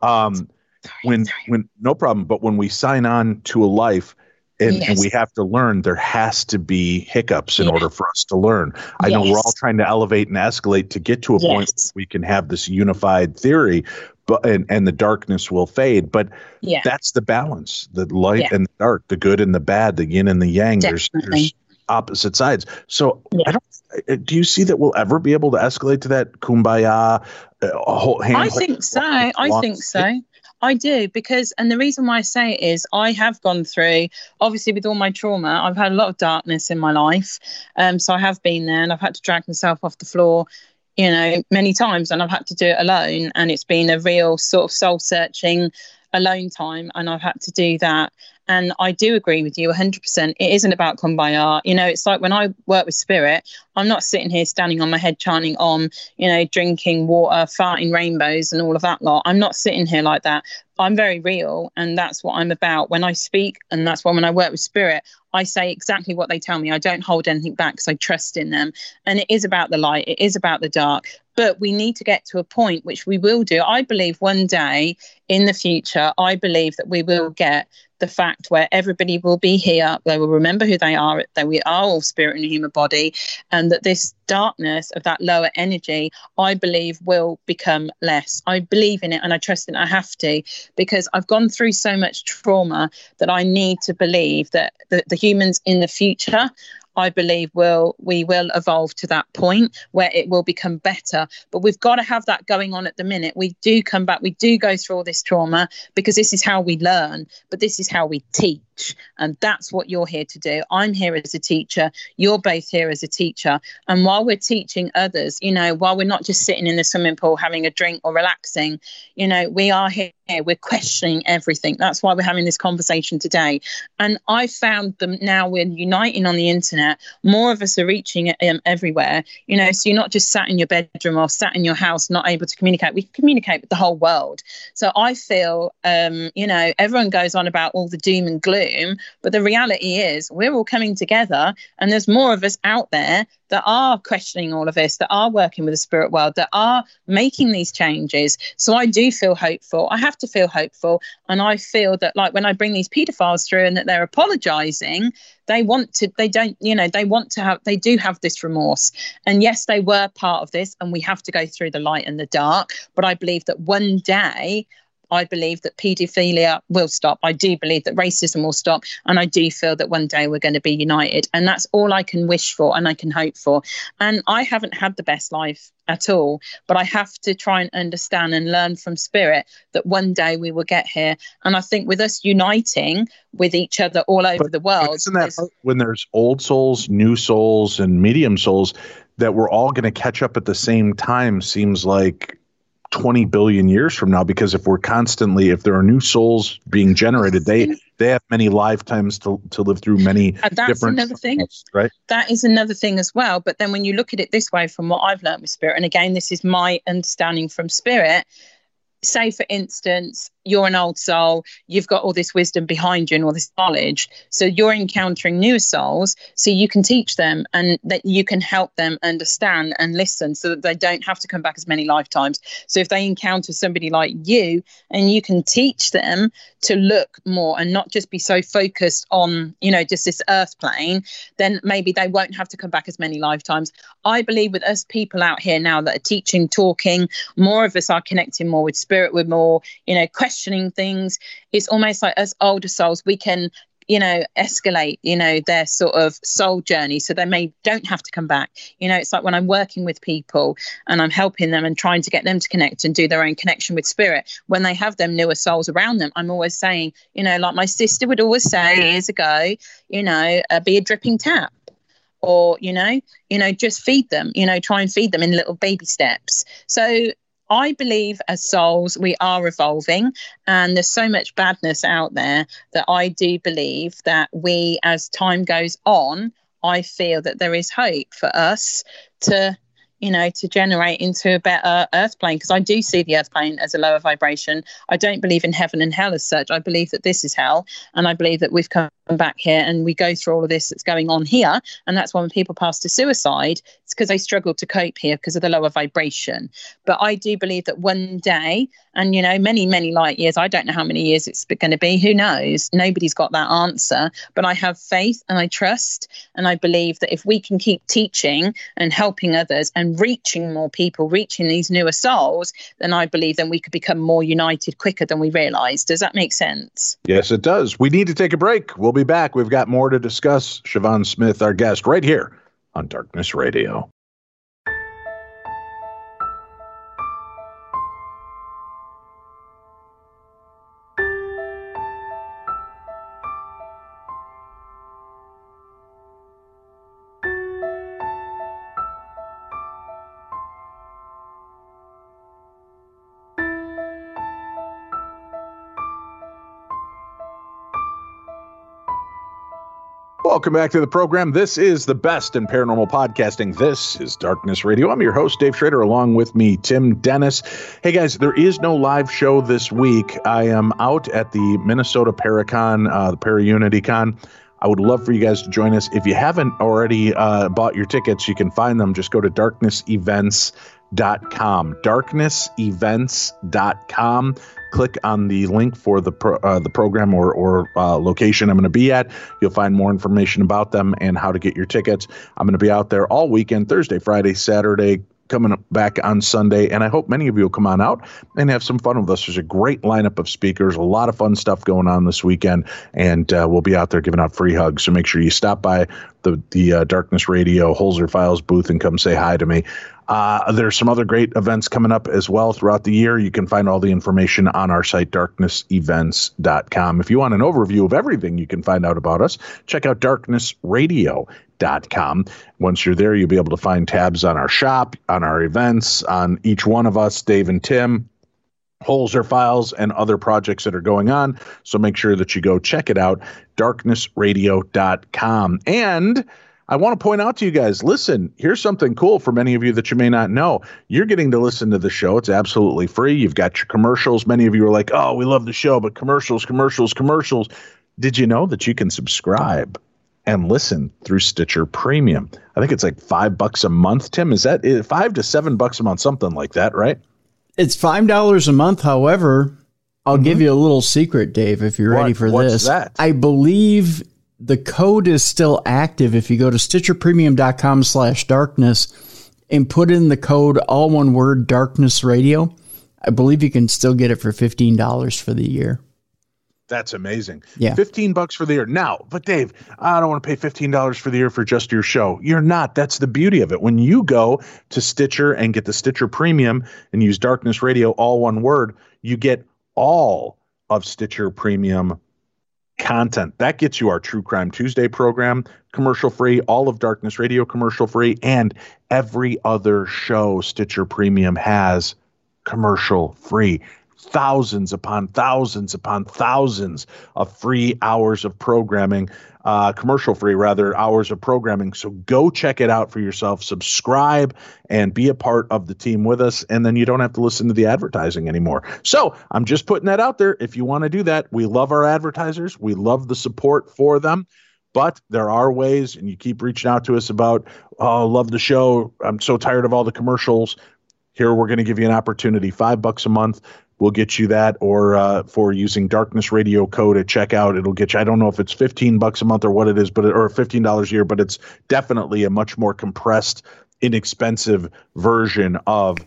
When no problem. But when we sign on to a life, and we have to learn, there has to be hiccups in order for us to learn. I know we're all trying to elevate and escalate to get to a point where we can have this unified theory. But and the darkness will fade, but that's the balance: the light and the dark, the good and the bad, the yin and the yang. There's opposite sides. So do you see that we'll ever be able to escalate to that kumbaya? I think so. I do, because, and the reason why I say it is I have gone through, obviously with all my trauma, I've had a lot of darkness in my life. So I have been there, and I've had to drag myself off the floor, you know, many times, and I've had to do it alone. And it's been a real sort of soul searching alone time, and I've had to do that. And I do agree with you 100%. It isn't about kumbaya. You know, it's like when I work with spirit, I'm not sitting here standing on my head chanting om, you know, drinking water, farting rainbows and all of that lot. I'm not sitting here like that. I'm very real, and that's what I'm about when I speak. And that's why when I work with spirit, I say exactly what they tell me. I don't hold anything back because I trust in them. And it is about the light. It is about the dark. But we need to get to a point, which we will do. I believe one day in the future, I believe that we will get the fact where everybody will be here. They will remember who they are, that we are all spirit in a human body, and that this darkness of that lower energy, I believe, will become less. I believe in it, and I trust in it. I have to, because I've gone through so much trauma that I need to believe that the humans in the future, I believe we will evolve to that point where it will become better. But we've got to have that going on at the minute. We do come back. We do go through all this trauma, because this is how we learn, but this is how we teach. And that's what you're here to do. I'm here as a teacher. You're both here as a teacher. And while we're teaching others, you know, while we're not just sitting in the swimming pool having a drink or relaxing, you know, we are here. We're questioning everything. That's why we're having this conversation today. And I found them now, we're uniting on the internet. More of us are reaching everywhere, you know, so you're not just sat in your bedroom or sat in your house not able to communicate. We communicate with the whole world. So I feel, you know, everyone goes on about all the doom and gloom, but the reality is we're all coming together, and there's more of us out there that are questioning all of this, that are working with the spirit world, that are making these changes. So I do feel hopeful. I have to feel hopeful. And I feel that, like, when I bring these paedophiles through and that they're apologizing, they do have this remorse. And yes, they were part of this, and we have to go through the light and the dark. But I believe that one day I believe that paedophilia will stop. I do believe that racism will stop. And I do feel that one day we're going to be united. And that's all I can wish for and I can hope for. And I haven't had the best life at all, but I have to try and understand and learn from spirit that one day we will get here. And I think with us uniting with each other all over the world. Isn't that when there's old souls, new souls, and medium souls, that we're all going to catch up at the same time seems like 20 billion years from now, because if there are new souls being generated, they have many lifetimes to live through many different another thing, right? That is another thing as well. But then when you look at it this way, from what I've learned with spirit, and again, this is my understanding from spirit, say for instance, you're an old soul, you've got all this wisdom behind you and all this knowledge. So you're encountering newer souls, so you can teach them and that you can help them understand and listen so that they don't have to come back as many lifetimes. So if they encounter somebody like you and you can teach them to look more and not just be so focused on, just this earth plane, then maybe they won't have to come back as many lifetimes. I believe with us people out here now that are teaching, talking, more of us are connecting more with spirit, with more, questioning things. It's almost like us older souls, we can escalate their sort of soul journey so they don't have to come back. It's like when I'm working with people and I'm helping them and trying to get them to connect and do their own connection with spirit, when they have them newer souls around them, I'm always saying, like my sister would always say years ago, be a dripping tap. Or, just feed them, try and feed them in little baby steps. So I believe as souls, we are evolving, and there's so much badness out there that I do believe that we, as time goes on, I feel that there is hope for us to generate into a better earth plane, because I do see the earth plane as a lower vibration. I don't believe in heaven and hell as such. I believe that this is hell, and I believe that we've come back here and we go through all of this that's going on here. And that's why when people pass to suicide, it's because they struggle to cope here because of the lower vibration. But I do believe that one day, and many, many light years, I don't know how many years it's going to be, who knows? Nobody's got that answer. But I have faith and I trust, and I believe that if we can keep teaching and helping others and reaching more people, reaching these newer souls, then I believe then we could become more united quicker than we realize. Does that make sense? Yes, it does. We need to take a break. We'll be back. We've got more to discuss. Siobhan Smith, our guest, right here on Darkness Radio. Welcome back to the program. This is the best in paranormal podcasting. This is Darkness Radio. I'm your host, Dave Schrader, along with me, Tim Dennis. Hey, guys, there is no live show this week. I am out at the Minnesota Paracon, the ParaUnityCon. I would love for you guys to join us. If you haven't already bought your tickets, you can find them. Just go to darknessevents.com. Darknessevents.com. Click on the link for the program or location I'm going to be at. You'll find more information about them and how to get your tickets. I'm going to be out there all weekend, Thursday, Friday, Saturday, coming back on Sunday, and I hope many of you will come on out and have some fun with us. There's a great lineup of speakers, a lot of fun stuff going on this weekend, and we'll be out there giving out free hugs. So make sure you stop by the Darkness Radio Holzer Files booth and come say hi to me. There's some other great events coming up as well throughout the year. You can find all the information on our site, darknessevents.com. If you want an overview of everything you can find out about us, check out darknessradio.com. Once you're there, you'll be able to find tabs on our shop, on our events, on each one of us, Dave and Tim, Holzer Files, and other projects that are going on. So make sure that you go check it out, darknessradio.com. And I want to point out to you guys, listen, here's something cool for many of you that you may not know. You're getting to listen to the show. It's absolutely free. You've got your commercials. Many of you are like, oh, we love the show, but commercials. Did you know that you can subscribe and listen through Stitcher Premium? I think it's like $5 a month, Tim. Is that $5 to $7 a month, something like that, right? It's $5 a month. However, I'll give you a little secret, Dave, if you're ready for what's this. That? I believe the code is still active. If you go to stitcherpremium.com/darkness and put in the code, all one word, Darkness Radio, I believe you can still get it for $15 for the year. That's amazing. Yeah. $15 for the year. Now, but Dave, I don't want to pay $15 for the year for just your show. You're not. That's the beauty of it. When you go to Stitcher and get the Stitcher Premium and use Darkness Radio, all one word, you get all of Stitcher Premium content. That gets you our True Crime Tuesday program, commercial free, all of Darkness Radio commercial free, and every other show Stitcher Premium has commercial free. Thousands upon thousands upon thousands of free hours of programming, commercial free rather, hours of programming. So go check it out for yourself, subscribe and be a part of the team with us. And then you don't have to listen to the advertising anymore. So I'm just putting that out there. If you want to do that, we love our advertisers. We love the support for them. But there are ways, and you keep reaching out to us about, oh, love the show. I'm so tired of all the commercials. Here, we're going to give you an opportunity, $5 a month. We'll get you that, or for using Darkness Radio code at checkout, it'll get you, I don't know if it's $15 a month or what it is, or $15 a year, but it's definitely a much more compressed, inexpensive version of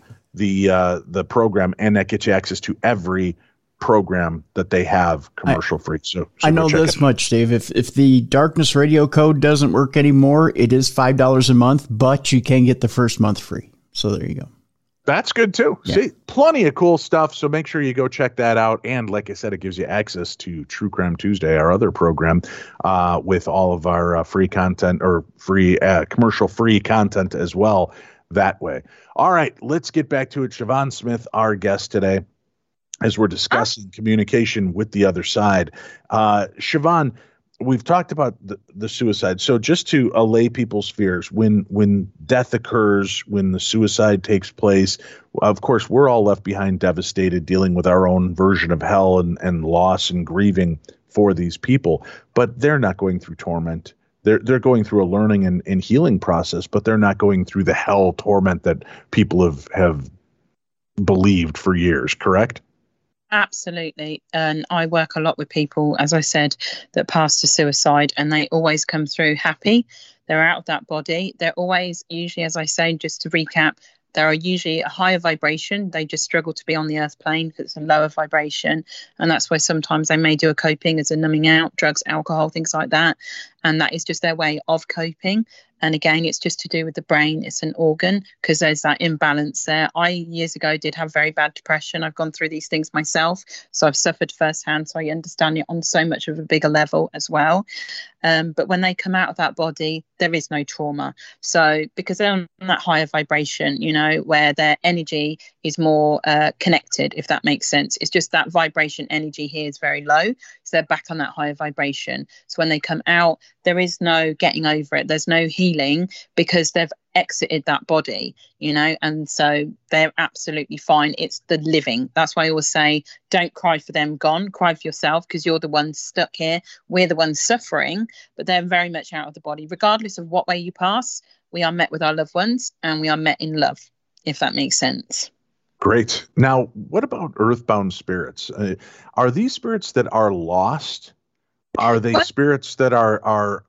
the program, and that gets you access to every program that they have commercial free. So I know this much, Dave. If the Darkness Radio code doesn't work anymore, it is $5 a month, but you can get the first month free. So there you go. That's good too. Yeah. See, plenty of cool stuff. So make sure you go check that out. And like I said, it gives you access to True Crime Tuesday, our other program, with all of our free content, or free commercial free content as well that way. All right, let's get back to it. Siobhan Smith, our guest today, as we're discussing communication with the other side. Siobhan, we've talked about the suicide. So just to allay people's fears, when death occurs, when the suicide takes place, of course, we're all left behind devastated, dealing with our own version of hell and loss and grieving for these people. But they're not going through torment. They're going through a learning and healing process, but they're not going through the hell torment that people have believed for years, correct? Absolutely. And I work a lot with people, as I said, that pass to suicide, and they always come through happy. They're out of that body. They're always, usually, as I say, just to recap, they are usually a higher vibration. They just struggle to be on the earth plane because it's a lower vibration. And that's why sometimes they may do a coping as a numbing out, drugs, alcohol, things like that. And that is just their way of coping. And again, it's just to do with the brain. It's an organ, because there's that imbalance there. I, years ago, did have very bad depression. I've gone through these things myself. So I've suffered firsthand. So I understand it on so much of a bigger level as well. But when they come out of that body, there is no trauma. So because they're on that higher vibration, you know, where their energy is more connected, if that makes sense. It's just that vibration energy here is very low. So they're back on that higher vibration. So when they come out, there is no getting over it. There's no healing, because they've exited that body, you know, and so they're absolutely fine. It's the living. That's why I always say, don't cry for them gone, cry for yourself, because you're the one stuck here. We're the ones suffering, but they're very much out of the body. Regardless of what way you pass, we are met with our loved ones, and we are met in love, if that makes sense. Great. Now, what about earthbound spirits? Are these spirits that are lost? Are they spirits that are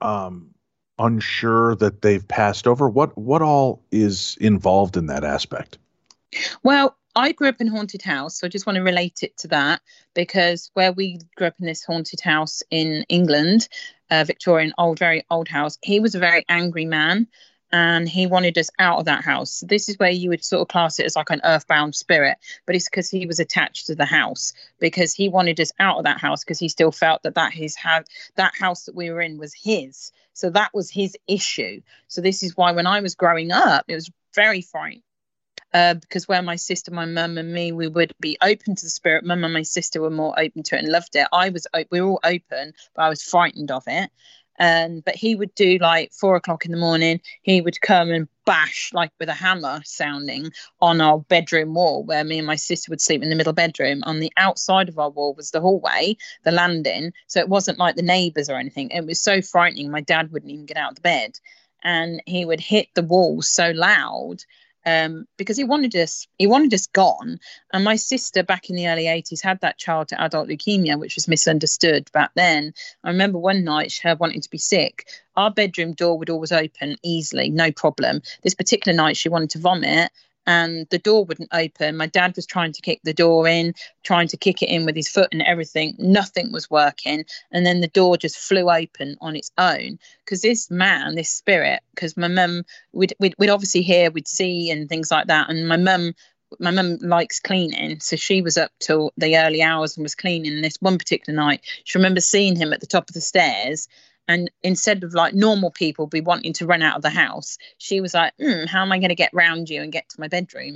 unsure that they've passed over? What all is involved in that aspect? Well, I grew up in haunted house, so I just want to relate it to that, because where we grew up in this haunted house in England, Victorian, very old house, he was a very angry man, and he wanted us out of that house. So this is where you would sort of class it as like an earthbound spirit, but it's because he was attached to the house, because he wanted us out of that house, because he still felt that that house that we were in was his. So that was his issue. So this is why when I was growing up, it was very frightening. Because where my sister, my mum and me, we would be open to the spirit. Mum and my sister were more open to it and loved it. We were all open, but I was frightened of it. But he would do like 4 o'clock in the morning. He would come and bash like with a hammer sounding on our bedroom wall, where me and my sister would sleep in the middle bedroom. On the outside of our wall was the hallway, the landing. So it wasn't like the neighbours or anything. It was so frightening. My dad wouldn't even get out of the bed. And he would hit the wall so loud, because he wanted us gone. And my sister, back in the early 80s, had that child to adult leukemia, which was misunderstood back then. I remember one night, her wanting to be sick, our bedroom door would always open easily, no problem. This particular night she wanted to vomit, and the door wouldn't open. My dad was trying to kick the door in, trying to kick it in with his foot and everything. Nothing was working. And then the door just flew open on its own because this man, this spirit, because my mum, we'd obviously hear, we'd see and things like that. And my mum likes cleaning, so she was up till the early hours and was cleaning. And this one particular night, she remembers seeing him at the top of the stairs, and instead of like normal people be wanting to run out of the house, she was like, how am I going to get round you and get to my bedroom?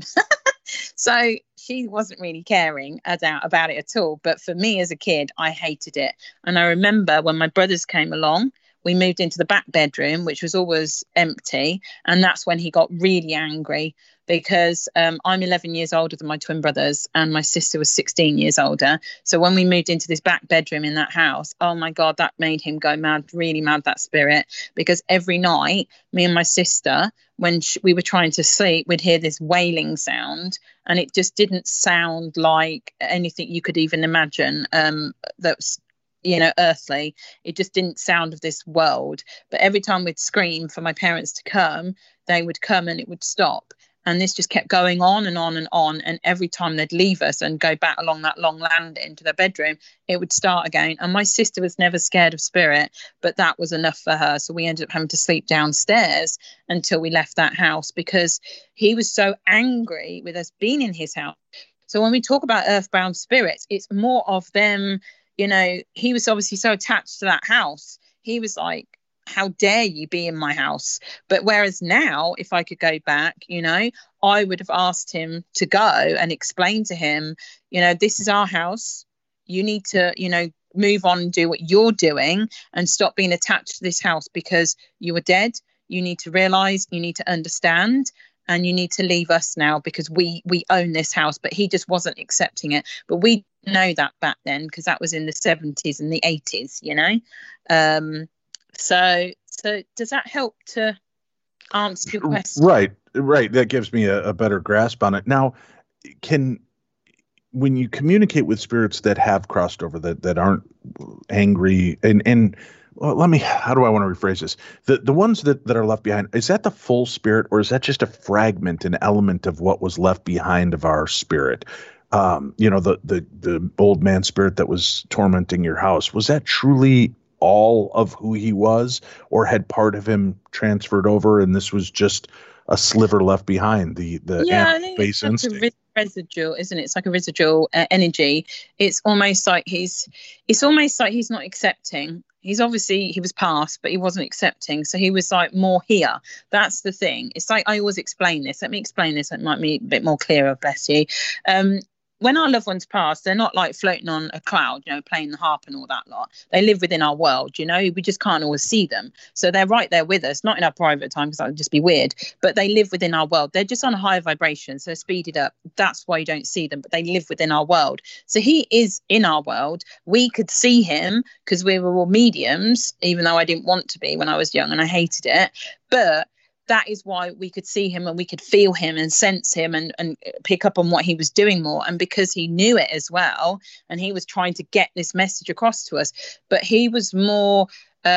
So she wasn't really caring about it at all. But for me as a kid, I hated it. And I remember when my brothers came along, we moved into the back bedroom, which was always empty. And that's when he got really angry because I'm 11 years older than my twin brothers and my sister was 16 years older. So when we moved into this back bedroom in that house, oh my God, that made him go mad, really mad, that spirit. Because every night, me and my sister, when we were trying to sleep, we'd hear this wailing sound, and it just didn't sound like anything you could even imagine that's, earthly. It just didn't sound of this world. But every time we'd scream for my parents to come, they would come and it would stop. And this just kept going on and on and on. And every time they'd leave us and go back along that long landing to their bedroom, it would start again. And my sister was never scared of spirit, but that was enough for her. So we ended up having to sleep downstairs until we left that house because he was so angry with us being in his house. So when we talk about earthbound spirits, it's more of them. He was obviously so attached to that house. He was like, how dare you be in my house? But whereas now, if I could go back, I would have asked him to go and explain to him, this is our house. You need to, move on and do what you're doing and stop being attached to this house because you were dead. You need to realize, you need to understand, and you need to leave us now because we own this house. But he just wasn't accepting it. But we know that back then because that was in the 70s and the 80s, So does that help to answer your question? Right. That gives me a better grasp on it. Now, when you communicate with spirits that have crossed over, that aren't angry, and well, how do I want to rephrase this? The ones that are left behind, is that the full spirit, or is that just a fragment, an element of what was left behind of our spirit? The old man spirit that was tormenting your house, was that truly all of who he was, or had part of him transferred over and this was just a sliver left behind? The base instinct. Residual, isn't it? It's like a residual energy. It's almost like he's not accepting. He was past, but he wasn't accepting. So he was like more here. That's the thing. It's like, I always explain this. Let me explain this. It might be a bit more clearer, bless you. When our loved ones pass, they're not like floating on a cloud, playing the harp and all that lot. They live within our world, we just can't always see them. So they're right there with us, not in our private time because that would just be weird, but they live within our world. They're just on a higher vibration, so speeded up. That's why you don't see them, but they live within our world. So he is in our world. We could see him because we were all mediums, even though I didn't want to be when I was young and I hated it. But that is why we could see him and we could feel him and sense him and pick up on what he was doing more. And because he knew it as well, and he was trying to get this message across to us, but he was more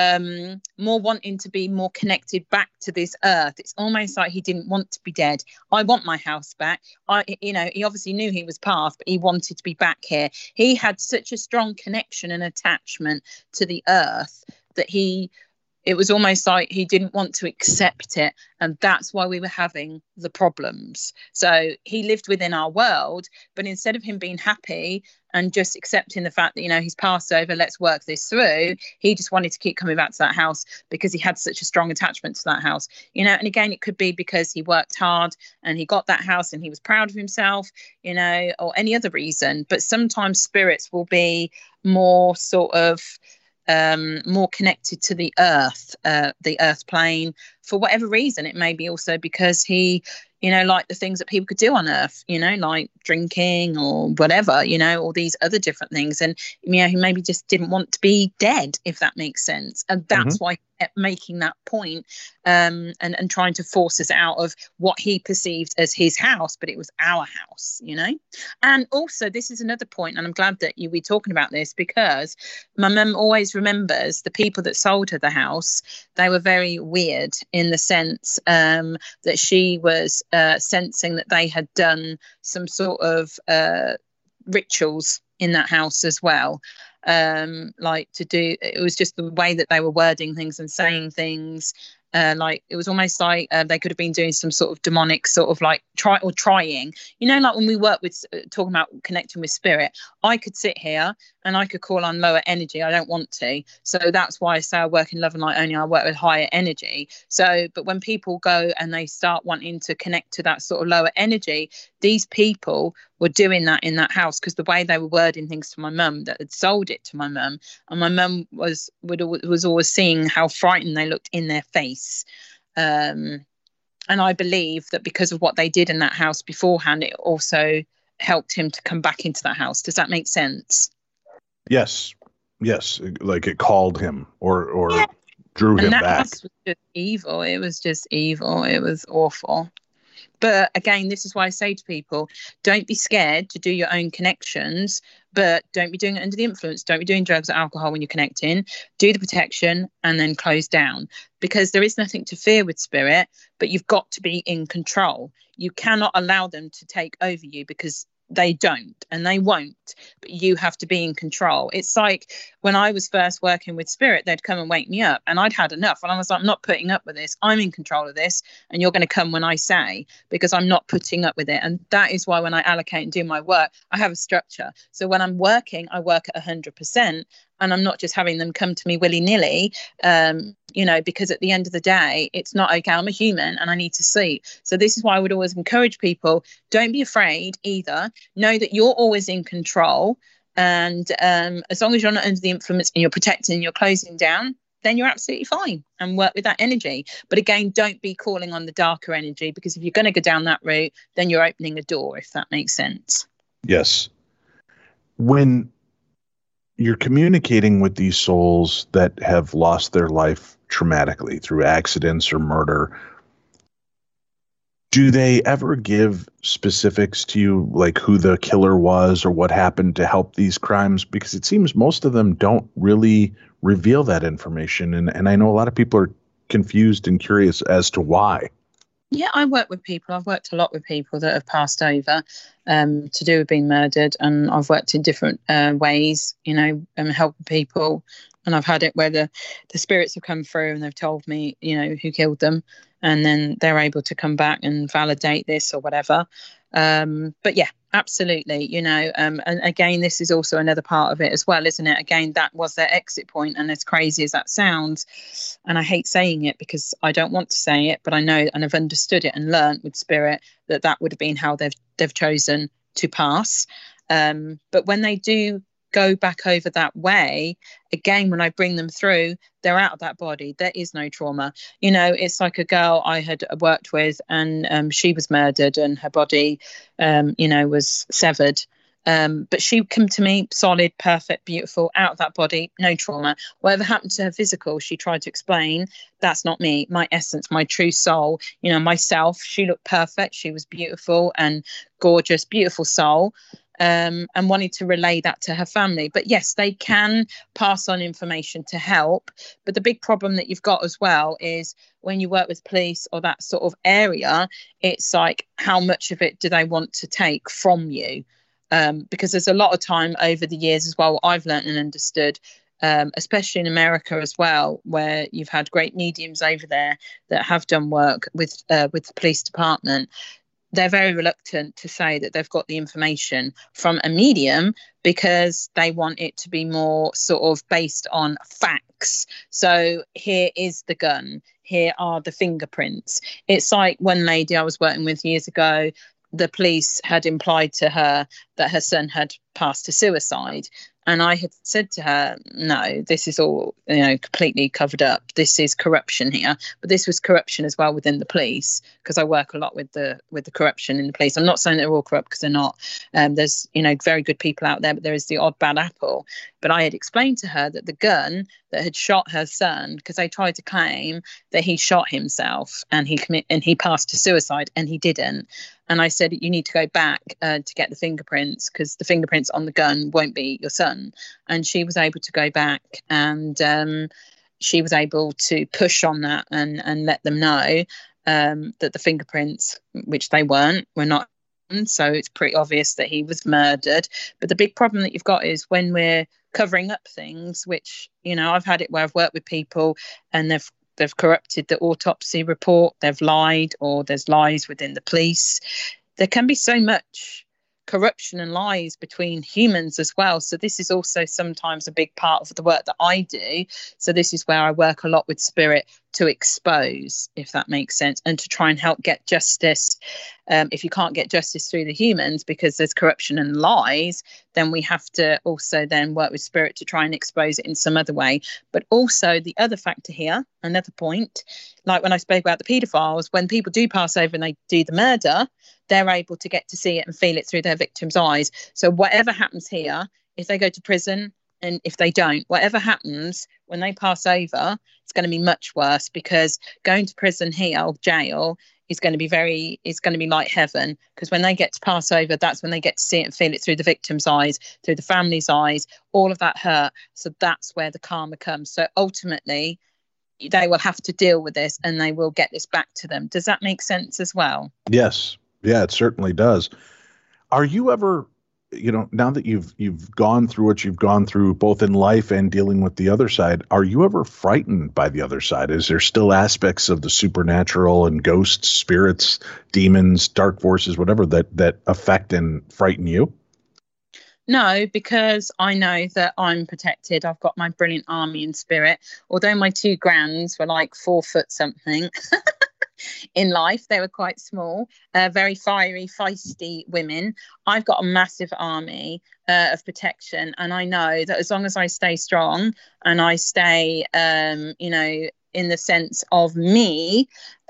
wanting to be more connected back to this earth. It's almost like he didn't want to be dead. I want my house back. He obviously knew he was past, but he wanted to be back here. He had such a strong connection and attachment to the earth that it was almost like he didn't want to accept it. And that's why we were having the problems. So he lived within our world, but instead of him being happy and just accepting the fact that, he's passed over, let's work this through, he just wanted to keep coming back to that house because he had such a strong attachment to that house. And again, it could be because he worked hard and he got that house and he was proud of himself, or any other reason. But sometimes spirits will be more sort of more connected to the earth plane for whatever reason. It may be also because he, like the things that people could do on earth, like drinking or whatever, all these other different things. And, he maybe just didn't want to be dead, if that makes sense. And that's why he kept making that point, and trying to force us out of what he perceived as his house, but it was our house, And also, this is another point, and I'm glad that we're talking about this, because my mum always remembers the people that sold her the house. They were very weird in the sense that she was sensing that they had done some sort of rituals in that house as well. It was just the way that they were wording things and saying things. Like it was almost like they could have been doing some sort of demonic sort of like trying, like when we work with talking about connecting with spirit. I could sit here and I could call on lower energy. I don't want to, so that's why I say I work in love and light only. I work with higher energy. So but when people go and they start wanting to connect to that sort of lower energy, these people were doing that in that house, because the way they were wording things to my mum, that had sold it to my mum, and my mum was always seeing how frightened they looked in their face. And I believe that because of what they did in that house beforehand, it also helped him to come back into that house. Does that make sense? Yes. Like it called him or drew him back. House was just evil. It was just evil. It was awful. But again, this is why I say to people, don't be scared to do your own connections, but don't be doing it under the influence. Don't be doing drugs or alcohol when you're connecting. Do the protection and then close down, because there is nothing to fear with spirit, but you've got to be in control. You cannot allow them to take over you, because they don't and they won't, but you have to be in control. It's like when I was first working with spirit, they'd come and wake me up and I'd had enough, and I was like, I'm not putting up with this. I'm in control of this, and you're going to come when I say, because I'm not putting up with it. And that is why when I allocate and do my work, I have a structure. So when I'm working, I work at 100%, and I'm not just having them come to me willy-nilly, because at the end of the day, it's not okay. I'm a human and I need to sleep. So this is why I would always encourage people, don't be afraid either. Know that you're always in control. And as long as you're not under the influence and you're protecting, you're closing down, then you're absolutely fine, and work with that energy. But again, don't be calling on the darker energy, because if you're going to go down that route, then you're opening a door, if that makes sense. Yes. When you're communicating with these souls that have lost their life traumatically through accidents or murder, do they ever give specifics to you, like who the killer was or what happened to help these crimes? Because it seems most of them don't really reveal that information. And I know a lot of people are confused and curious as to why. Yeah, I work with people. I've worked a lot with people that have passed over to do with being murdered, and I've worked in different ways, helping people. And I've had it where the spirits have come through and they've told me, who killed them, and then they're able to come back and validate this or whatever. But yeah, absolutely, and again, this is also another part of it as well, isn't it? Again, that was their exit point, and as crazy as that sounds, and I hate saying it because I don't want to say it, but I know and I've understood it and learned with spirit that would have been how they've chosen to pass. But when they do go back over that way, again, when I bring them through, they're out of that body. There is no trauma. It's like a girl I had worked with, and she was murdered and her body, was severed. But she came to me solid, perfect, beautiful, out of that body, no trauma. Whatever happened to her physical, she tried to explain, that's not me, my essence, my true soul, myself. She looked perfect. She was beautiful and gorgeous, beautiful soul. And wanted to relay that to her family. But yes, they can pass on information to help. But the big problem that you've got as well is when you work with police or that sort of area, it's like, how much of it do they want to take from you? Because there's a lot of time over the years as well, what I've learned and understood, especially in America as well, where you've had great mediums over there that have done work with the police department. They're very reluctant to say that they've got the information from a medium, because they want it to be more sort of based on facts. So here is the gun. Here are the fingerprints. It's like one lady I was working with years ago, the police had implied to her that her son had passed to suicide. And I had said to her, no, this is all, completely covered up. This is corruption here. But this was corruption as well within the police, because I work a lot with the corruption in the police. I'm not saying they're all corrupt, because they're not. There's, very good people out there, but there is the odd bad apple. But I had explained to her that the gun that had shot her son, because they tried to claim that he shot himself and he passed to suicide, and he didn't. And I said, you need to go back to get the fingerprints, because the fingerprints on the gun won't be your son. And she was able to go back, and she was able to push on that and let them know. that the fingerprints, which they weren't, were not. So it's pretty obvious that he was murdered. But the big problem that you've got is when we're covering up things, which, you know, I've had it where I've worked with people and they've corrupted the autopsy report, they've lied, or there's lies within the police. There can be so much corruption and lies between humans as well. So this is also sometimes a big part of the work that I do. So this is where I work a lot with spirit to expose, if that makes sense, and to try and help get justice. If you can't get justice through the humans because there's corruption and lies, then we have to also then work with spirit to try and expose it in some other way. But also the other factor here, another point, like when I spoke about the paedophiles, when people do pass over and they do the murder, they're able to get to see it and feel it through their victim's eyes. So whatever happens here, if they go to prison and if they don't, whatever happens when they pass over, it's going to be much worse, because going to prison here or jail is going to be it's going to be like heaven, because when they get to pass over, that's when they get to see it and feel it through the victim's eyes, through the family's eyes, all of that hurt. So that's where the karma comes. So ultimately, they will have to deal with this and they will get this back to them. Does that make sense as well? Yes. Yeah, it certainly does. Are you ever, you know, now that you've gone through what you've gone through, both in life and dealing with the other side, are you ever frightened by the other side? Is there still aspects of the supernatural and ghosts, spirits, demons, dark forces, whatever, that affect and frighten you? No, because I know that I'm protected. I've got my brilliant army in spirit. Although my two grands were like 4 foot something in life, they were quite small, very fiery, feisty women. I've got a massive army of protection. And I know that as long as I stay strong and I stay, in the sense of me,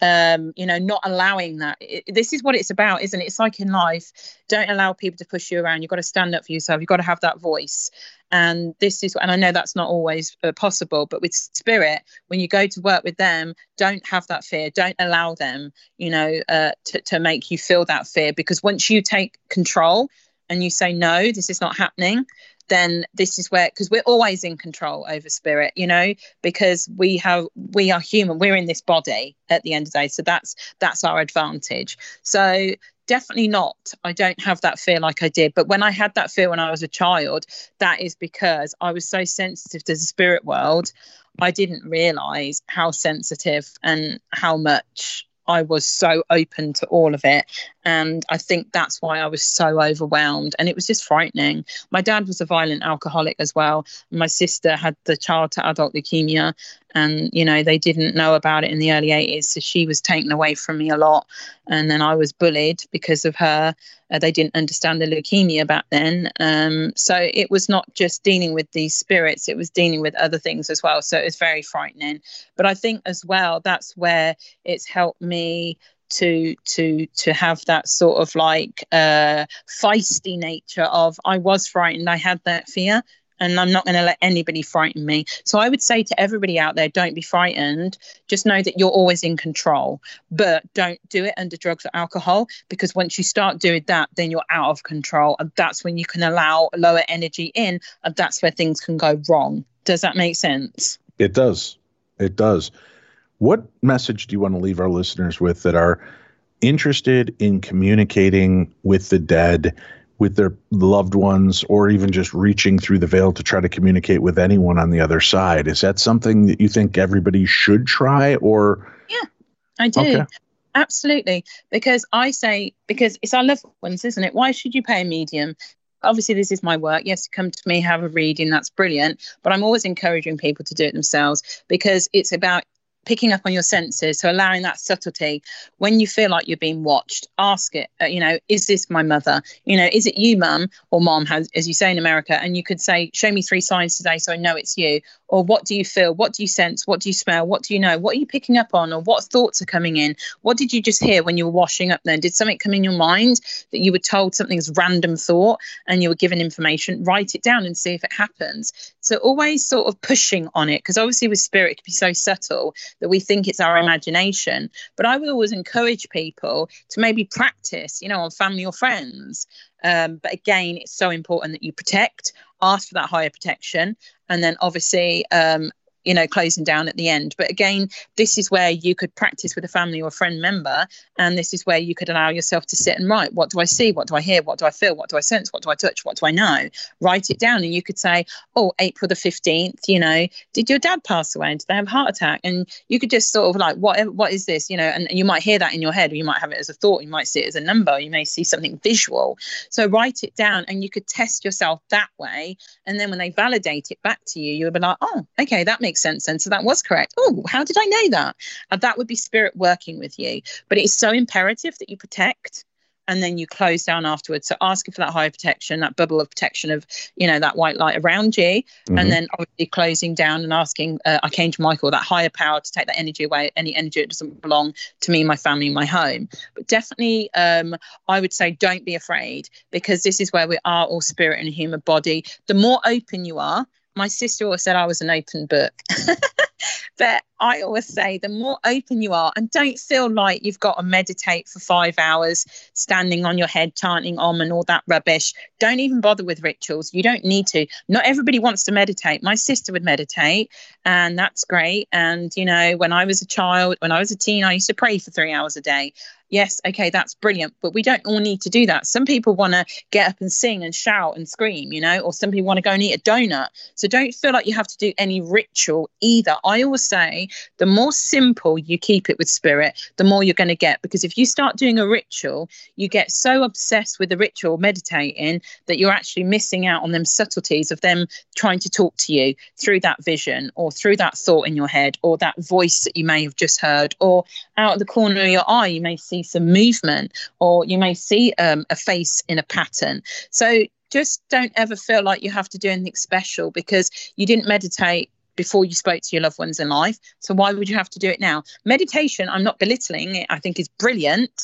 not allowing that. This is what it's about, isn't it? It's like in life, don't allow people to push you around. You've got to stand up for yourself. You've got to have that voice. And I know that's not always possible, but with spirit, when you go to work with them, don't have that fear. Don't allow them, to make you feel that fear, because once you take control and you say, no, this is not happening, then this is where, because we're always in control over spirit, because we are human. We're in this body at the end of the day. So that's our advantage. So definitely not. I don't have that fear like I did. But when I had that fear when I was a child, that is because I was so sensitive to the spirit world. I didn't realize how sensitive and how much I was so open to all of it. And I think that's why I was so overwhelmed. And it was just frightening. My dad was a violent alcoholic as well. My sister had the child to adult leukemia. And, they didn't know about it in the early 80s. So she was taken away from me a lot. And then I was bullied because of her. They didn't understand the leukemia back then. So it was not just dealing with these spirits. It was dealing with other things as well. So it was very frightening. But I think as well, that's where it's helped me to have that sort of like feisty nature of, I was frightened. I had that fear. And I'm not going to let anybody frighten me. So I would say to everybody out there, don't be frightened. Just know that you're always in control. But don't do it under drugs or alcohol, because once you start doing that, then you're out of control. And that's when you can allow lower energy in. And that's where things can go wrong. Does that make sense? It does. It does. What message do you want to leave our listeners with that are interested in communicating with the dead, with their loved ones, or even just reaching through the veil to try to communicate with anyone on the other side? Is that something that you think everybody should try? Or yeah, I do. Okay. Absolutely. Because it's our loved ones, isn't it? Why should you pay a medium? Obviously, this is my work. Yes, come to me, have a reading. That's brilliant. But I'm always encouraging people to do it themselves, because it's about picking up on your senses. So allowing that subtlety. When you feel like you're being watched, ask it, is this my mother? Is it you, mum, or mom, as you say in America? And you could say, show me 3 signs today so I know it's you. Or what do you feel? What do you sense? What do you smell? What do you know? What are you picking up on? Or what thoughts are coming in? What did you just hear when you were washing up then? Did something come in your mind that you were told something's random thought and you were given information? Write it down and see if it happens. So always sort of pushing on it, because obviously with spirit, it can be so subtle that we think it's our imagination. But I would always encourage people to maybe practice, on family or friends. But again, it's so important that you protect, ask for that higher protection. And then obviously, closing down at the end. But again, this is where you could practice with a family or a friend member, and this is where you could allow yourself to sit and write. What do I see? What do I hear? What do I feel? What do I sense? What do I touch? What do I know? Write it down, and you could say, oh, April the 15th, did your dad pass away? Did they have a heart attack? And you could just sort of like, what is this? And you might hear that in your head, or you might have it as a thought, you might see it as a number, you may see something visual. So write it down, and you could test yourself that way. And then when they validate it back to you, you'll be like, oh, okay, that makes sense then. So that was correct. Oh, how did I know that? And that would be spirit working with you. But it's so imperative that you protect, and then you close down afterwards. So asking for that higher protection, that bubble of protection of, that white light around you. Mm-hmm. And then obviously closing down and asking Archangel Michael, that higher power, to take that energy away, any energy that doesn't belong to me, my family, my home. But definitely, I would say don't be afraid, because this is where we are all spirit and human body. The more open you are, my sister always said I was an open book. But I always say the more open you are, and don't feel like you've got to meditate for 5 hours, standing on your head, chanting Om and all that rubbish. Don't even bother with rituals. You don't need to. Not everybody wants to meditate. My sister would meditate, and that's great. And, when I was a child, when I was a teen, I used to pray for 3 hours a day. Yes, okay, that's brilliant, but we don't all need to do that. Some people want to get up and sing and shout and scream, or some people want to go and eat a donut. So don't feel like you have to do any ritual either. I always say the more simple you keep it with spirit, the more you're going to get. Because if you start doing a ritual, you get so obsessed with the ritual, meditating, that you're actually missing out on them subtleties of them trying to talk to you through that vision, or through that thought in your head, or that voice that you may have just heard, or out of the corner of your eye, you may see some movement, or you may see a face in a pattern. So just don't ever feel like you have to do anything special, because you didn't meditate before you spoke to your loved ones in life. So why would you have to do it now? Meditation, I'm not belittling it, I think is brilliant,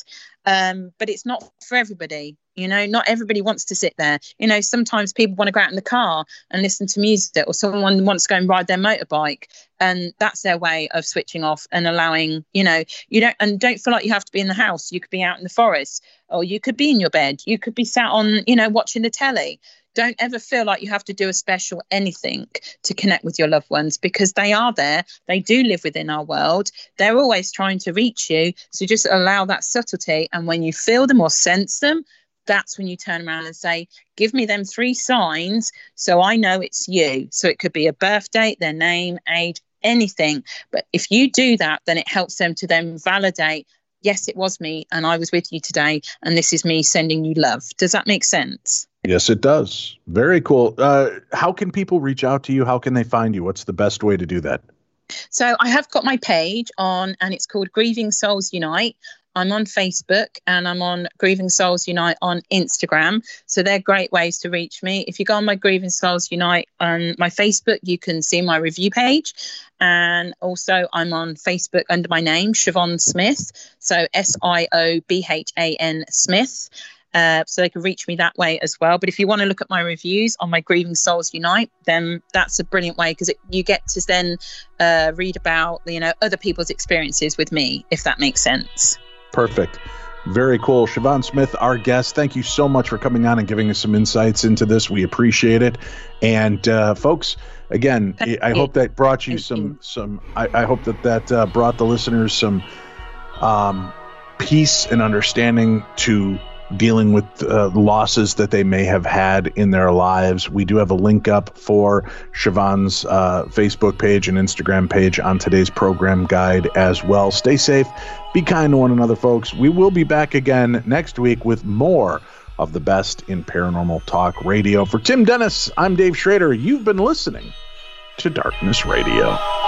but it's not for everybody. Not everybody wants to sit there. Sometimes people want to go out in the car and listen to music, or someone wants to go and ride their motorbike, and that's their way of switching off and allowing, don't feel like you have to be in the house. You could be out in the forest, or you could be in your bed. You could be sat on, watching the telly. Don't ever feel like you have to do a special anything to connect with your loved ones, because they are there. They do live within our world. They're always trying to reach you. So just allow that subtlety. And when you feel them or sense them, that's when you turn around and say, give me them 3 signs so I know it's you. So it could be a birth date, their name, age, anything. But if you do that, then it helps them to then validate, yes, it was me, and I was with you today, and this is me sending you love. Does that make sense? Yes, it does. Very cool. How can people reach out to you? How can they find you? What's the best way to do that? So I have got my page on, and it's called Grieving Souls Unite. I'm on Facebook, and I'm on Grieving Souls Unite on Instagram. So they're great ways to reach me. If you go on my Grieving Souls Unite on my Facebook, you can see my review page. And also I'm on Facebook under my name, Siobhan Smith. So SIOBHAN Smith. So they can reach me that way as well. But if you want to look at my reviews on my Grieving Souls Unite, then that's a brilliant way, because you get to then read about, other people's experiences with me, if that makes sense. Perfect. Very cool. Siobhan Smith, our guest, thank you so much for coming on and giving us some insights into this. We appreciate it. And folks, again, I hope that brought you I hope that brought the listeners some peace and understanding to dealing with losses that they may have had in their lives. We do have a link up for Siobhan's Facebook page and Instagram page on today's program guide as well. Stay safe. Be kind to one another, folks. We will be back again next week with more of the best in paranormal talk radio. For Tim Dennis, I'm Dave Schrader. You've been listening to Darkness Radio.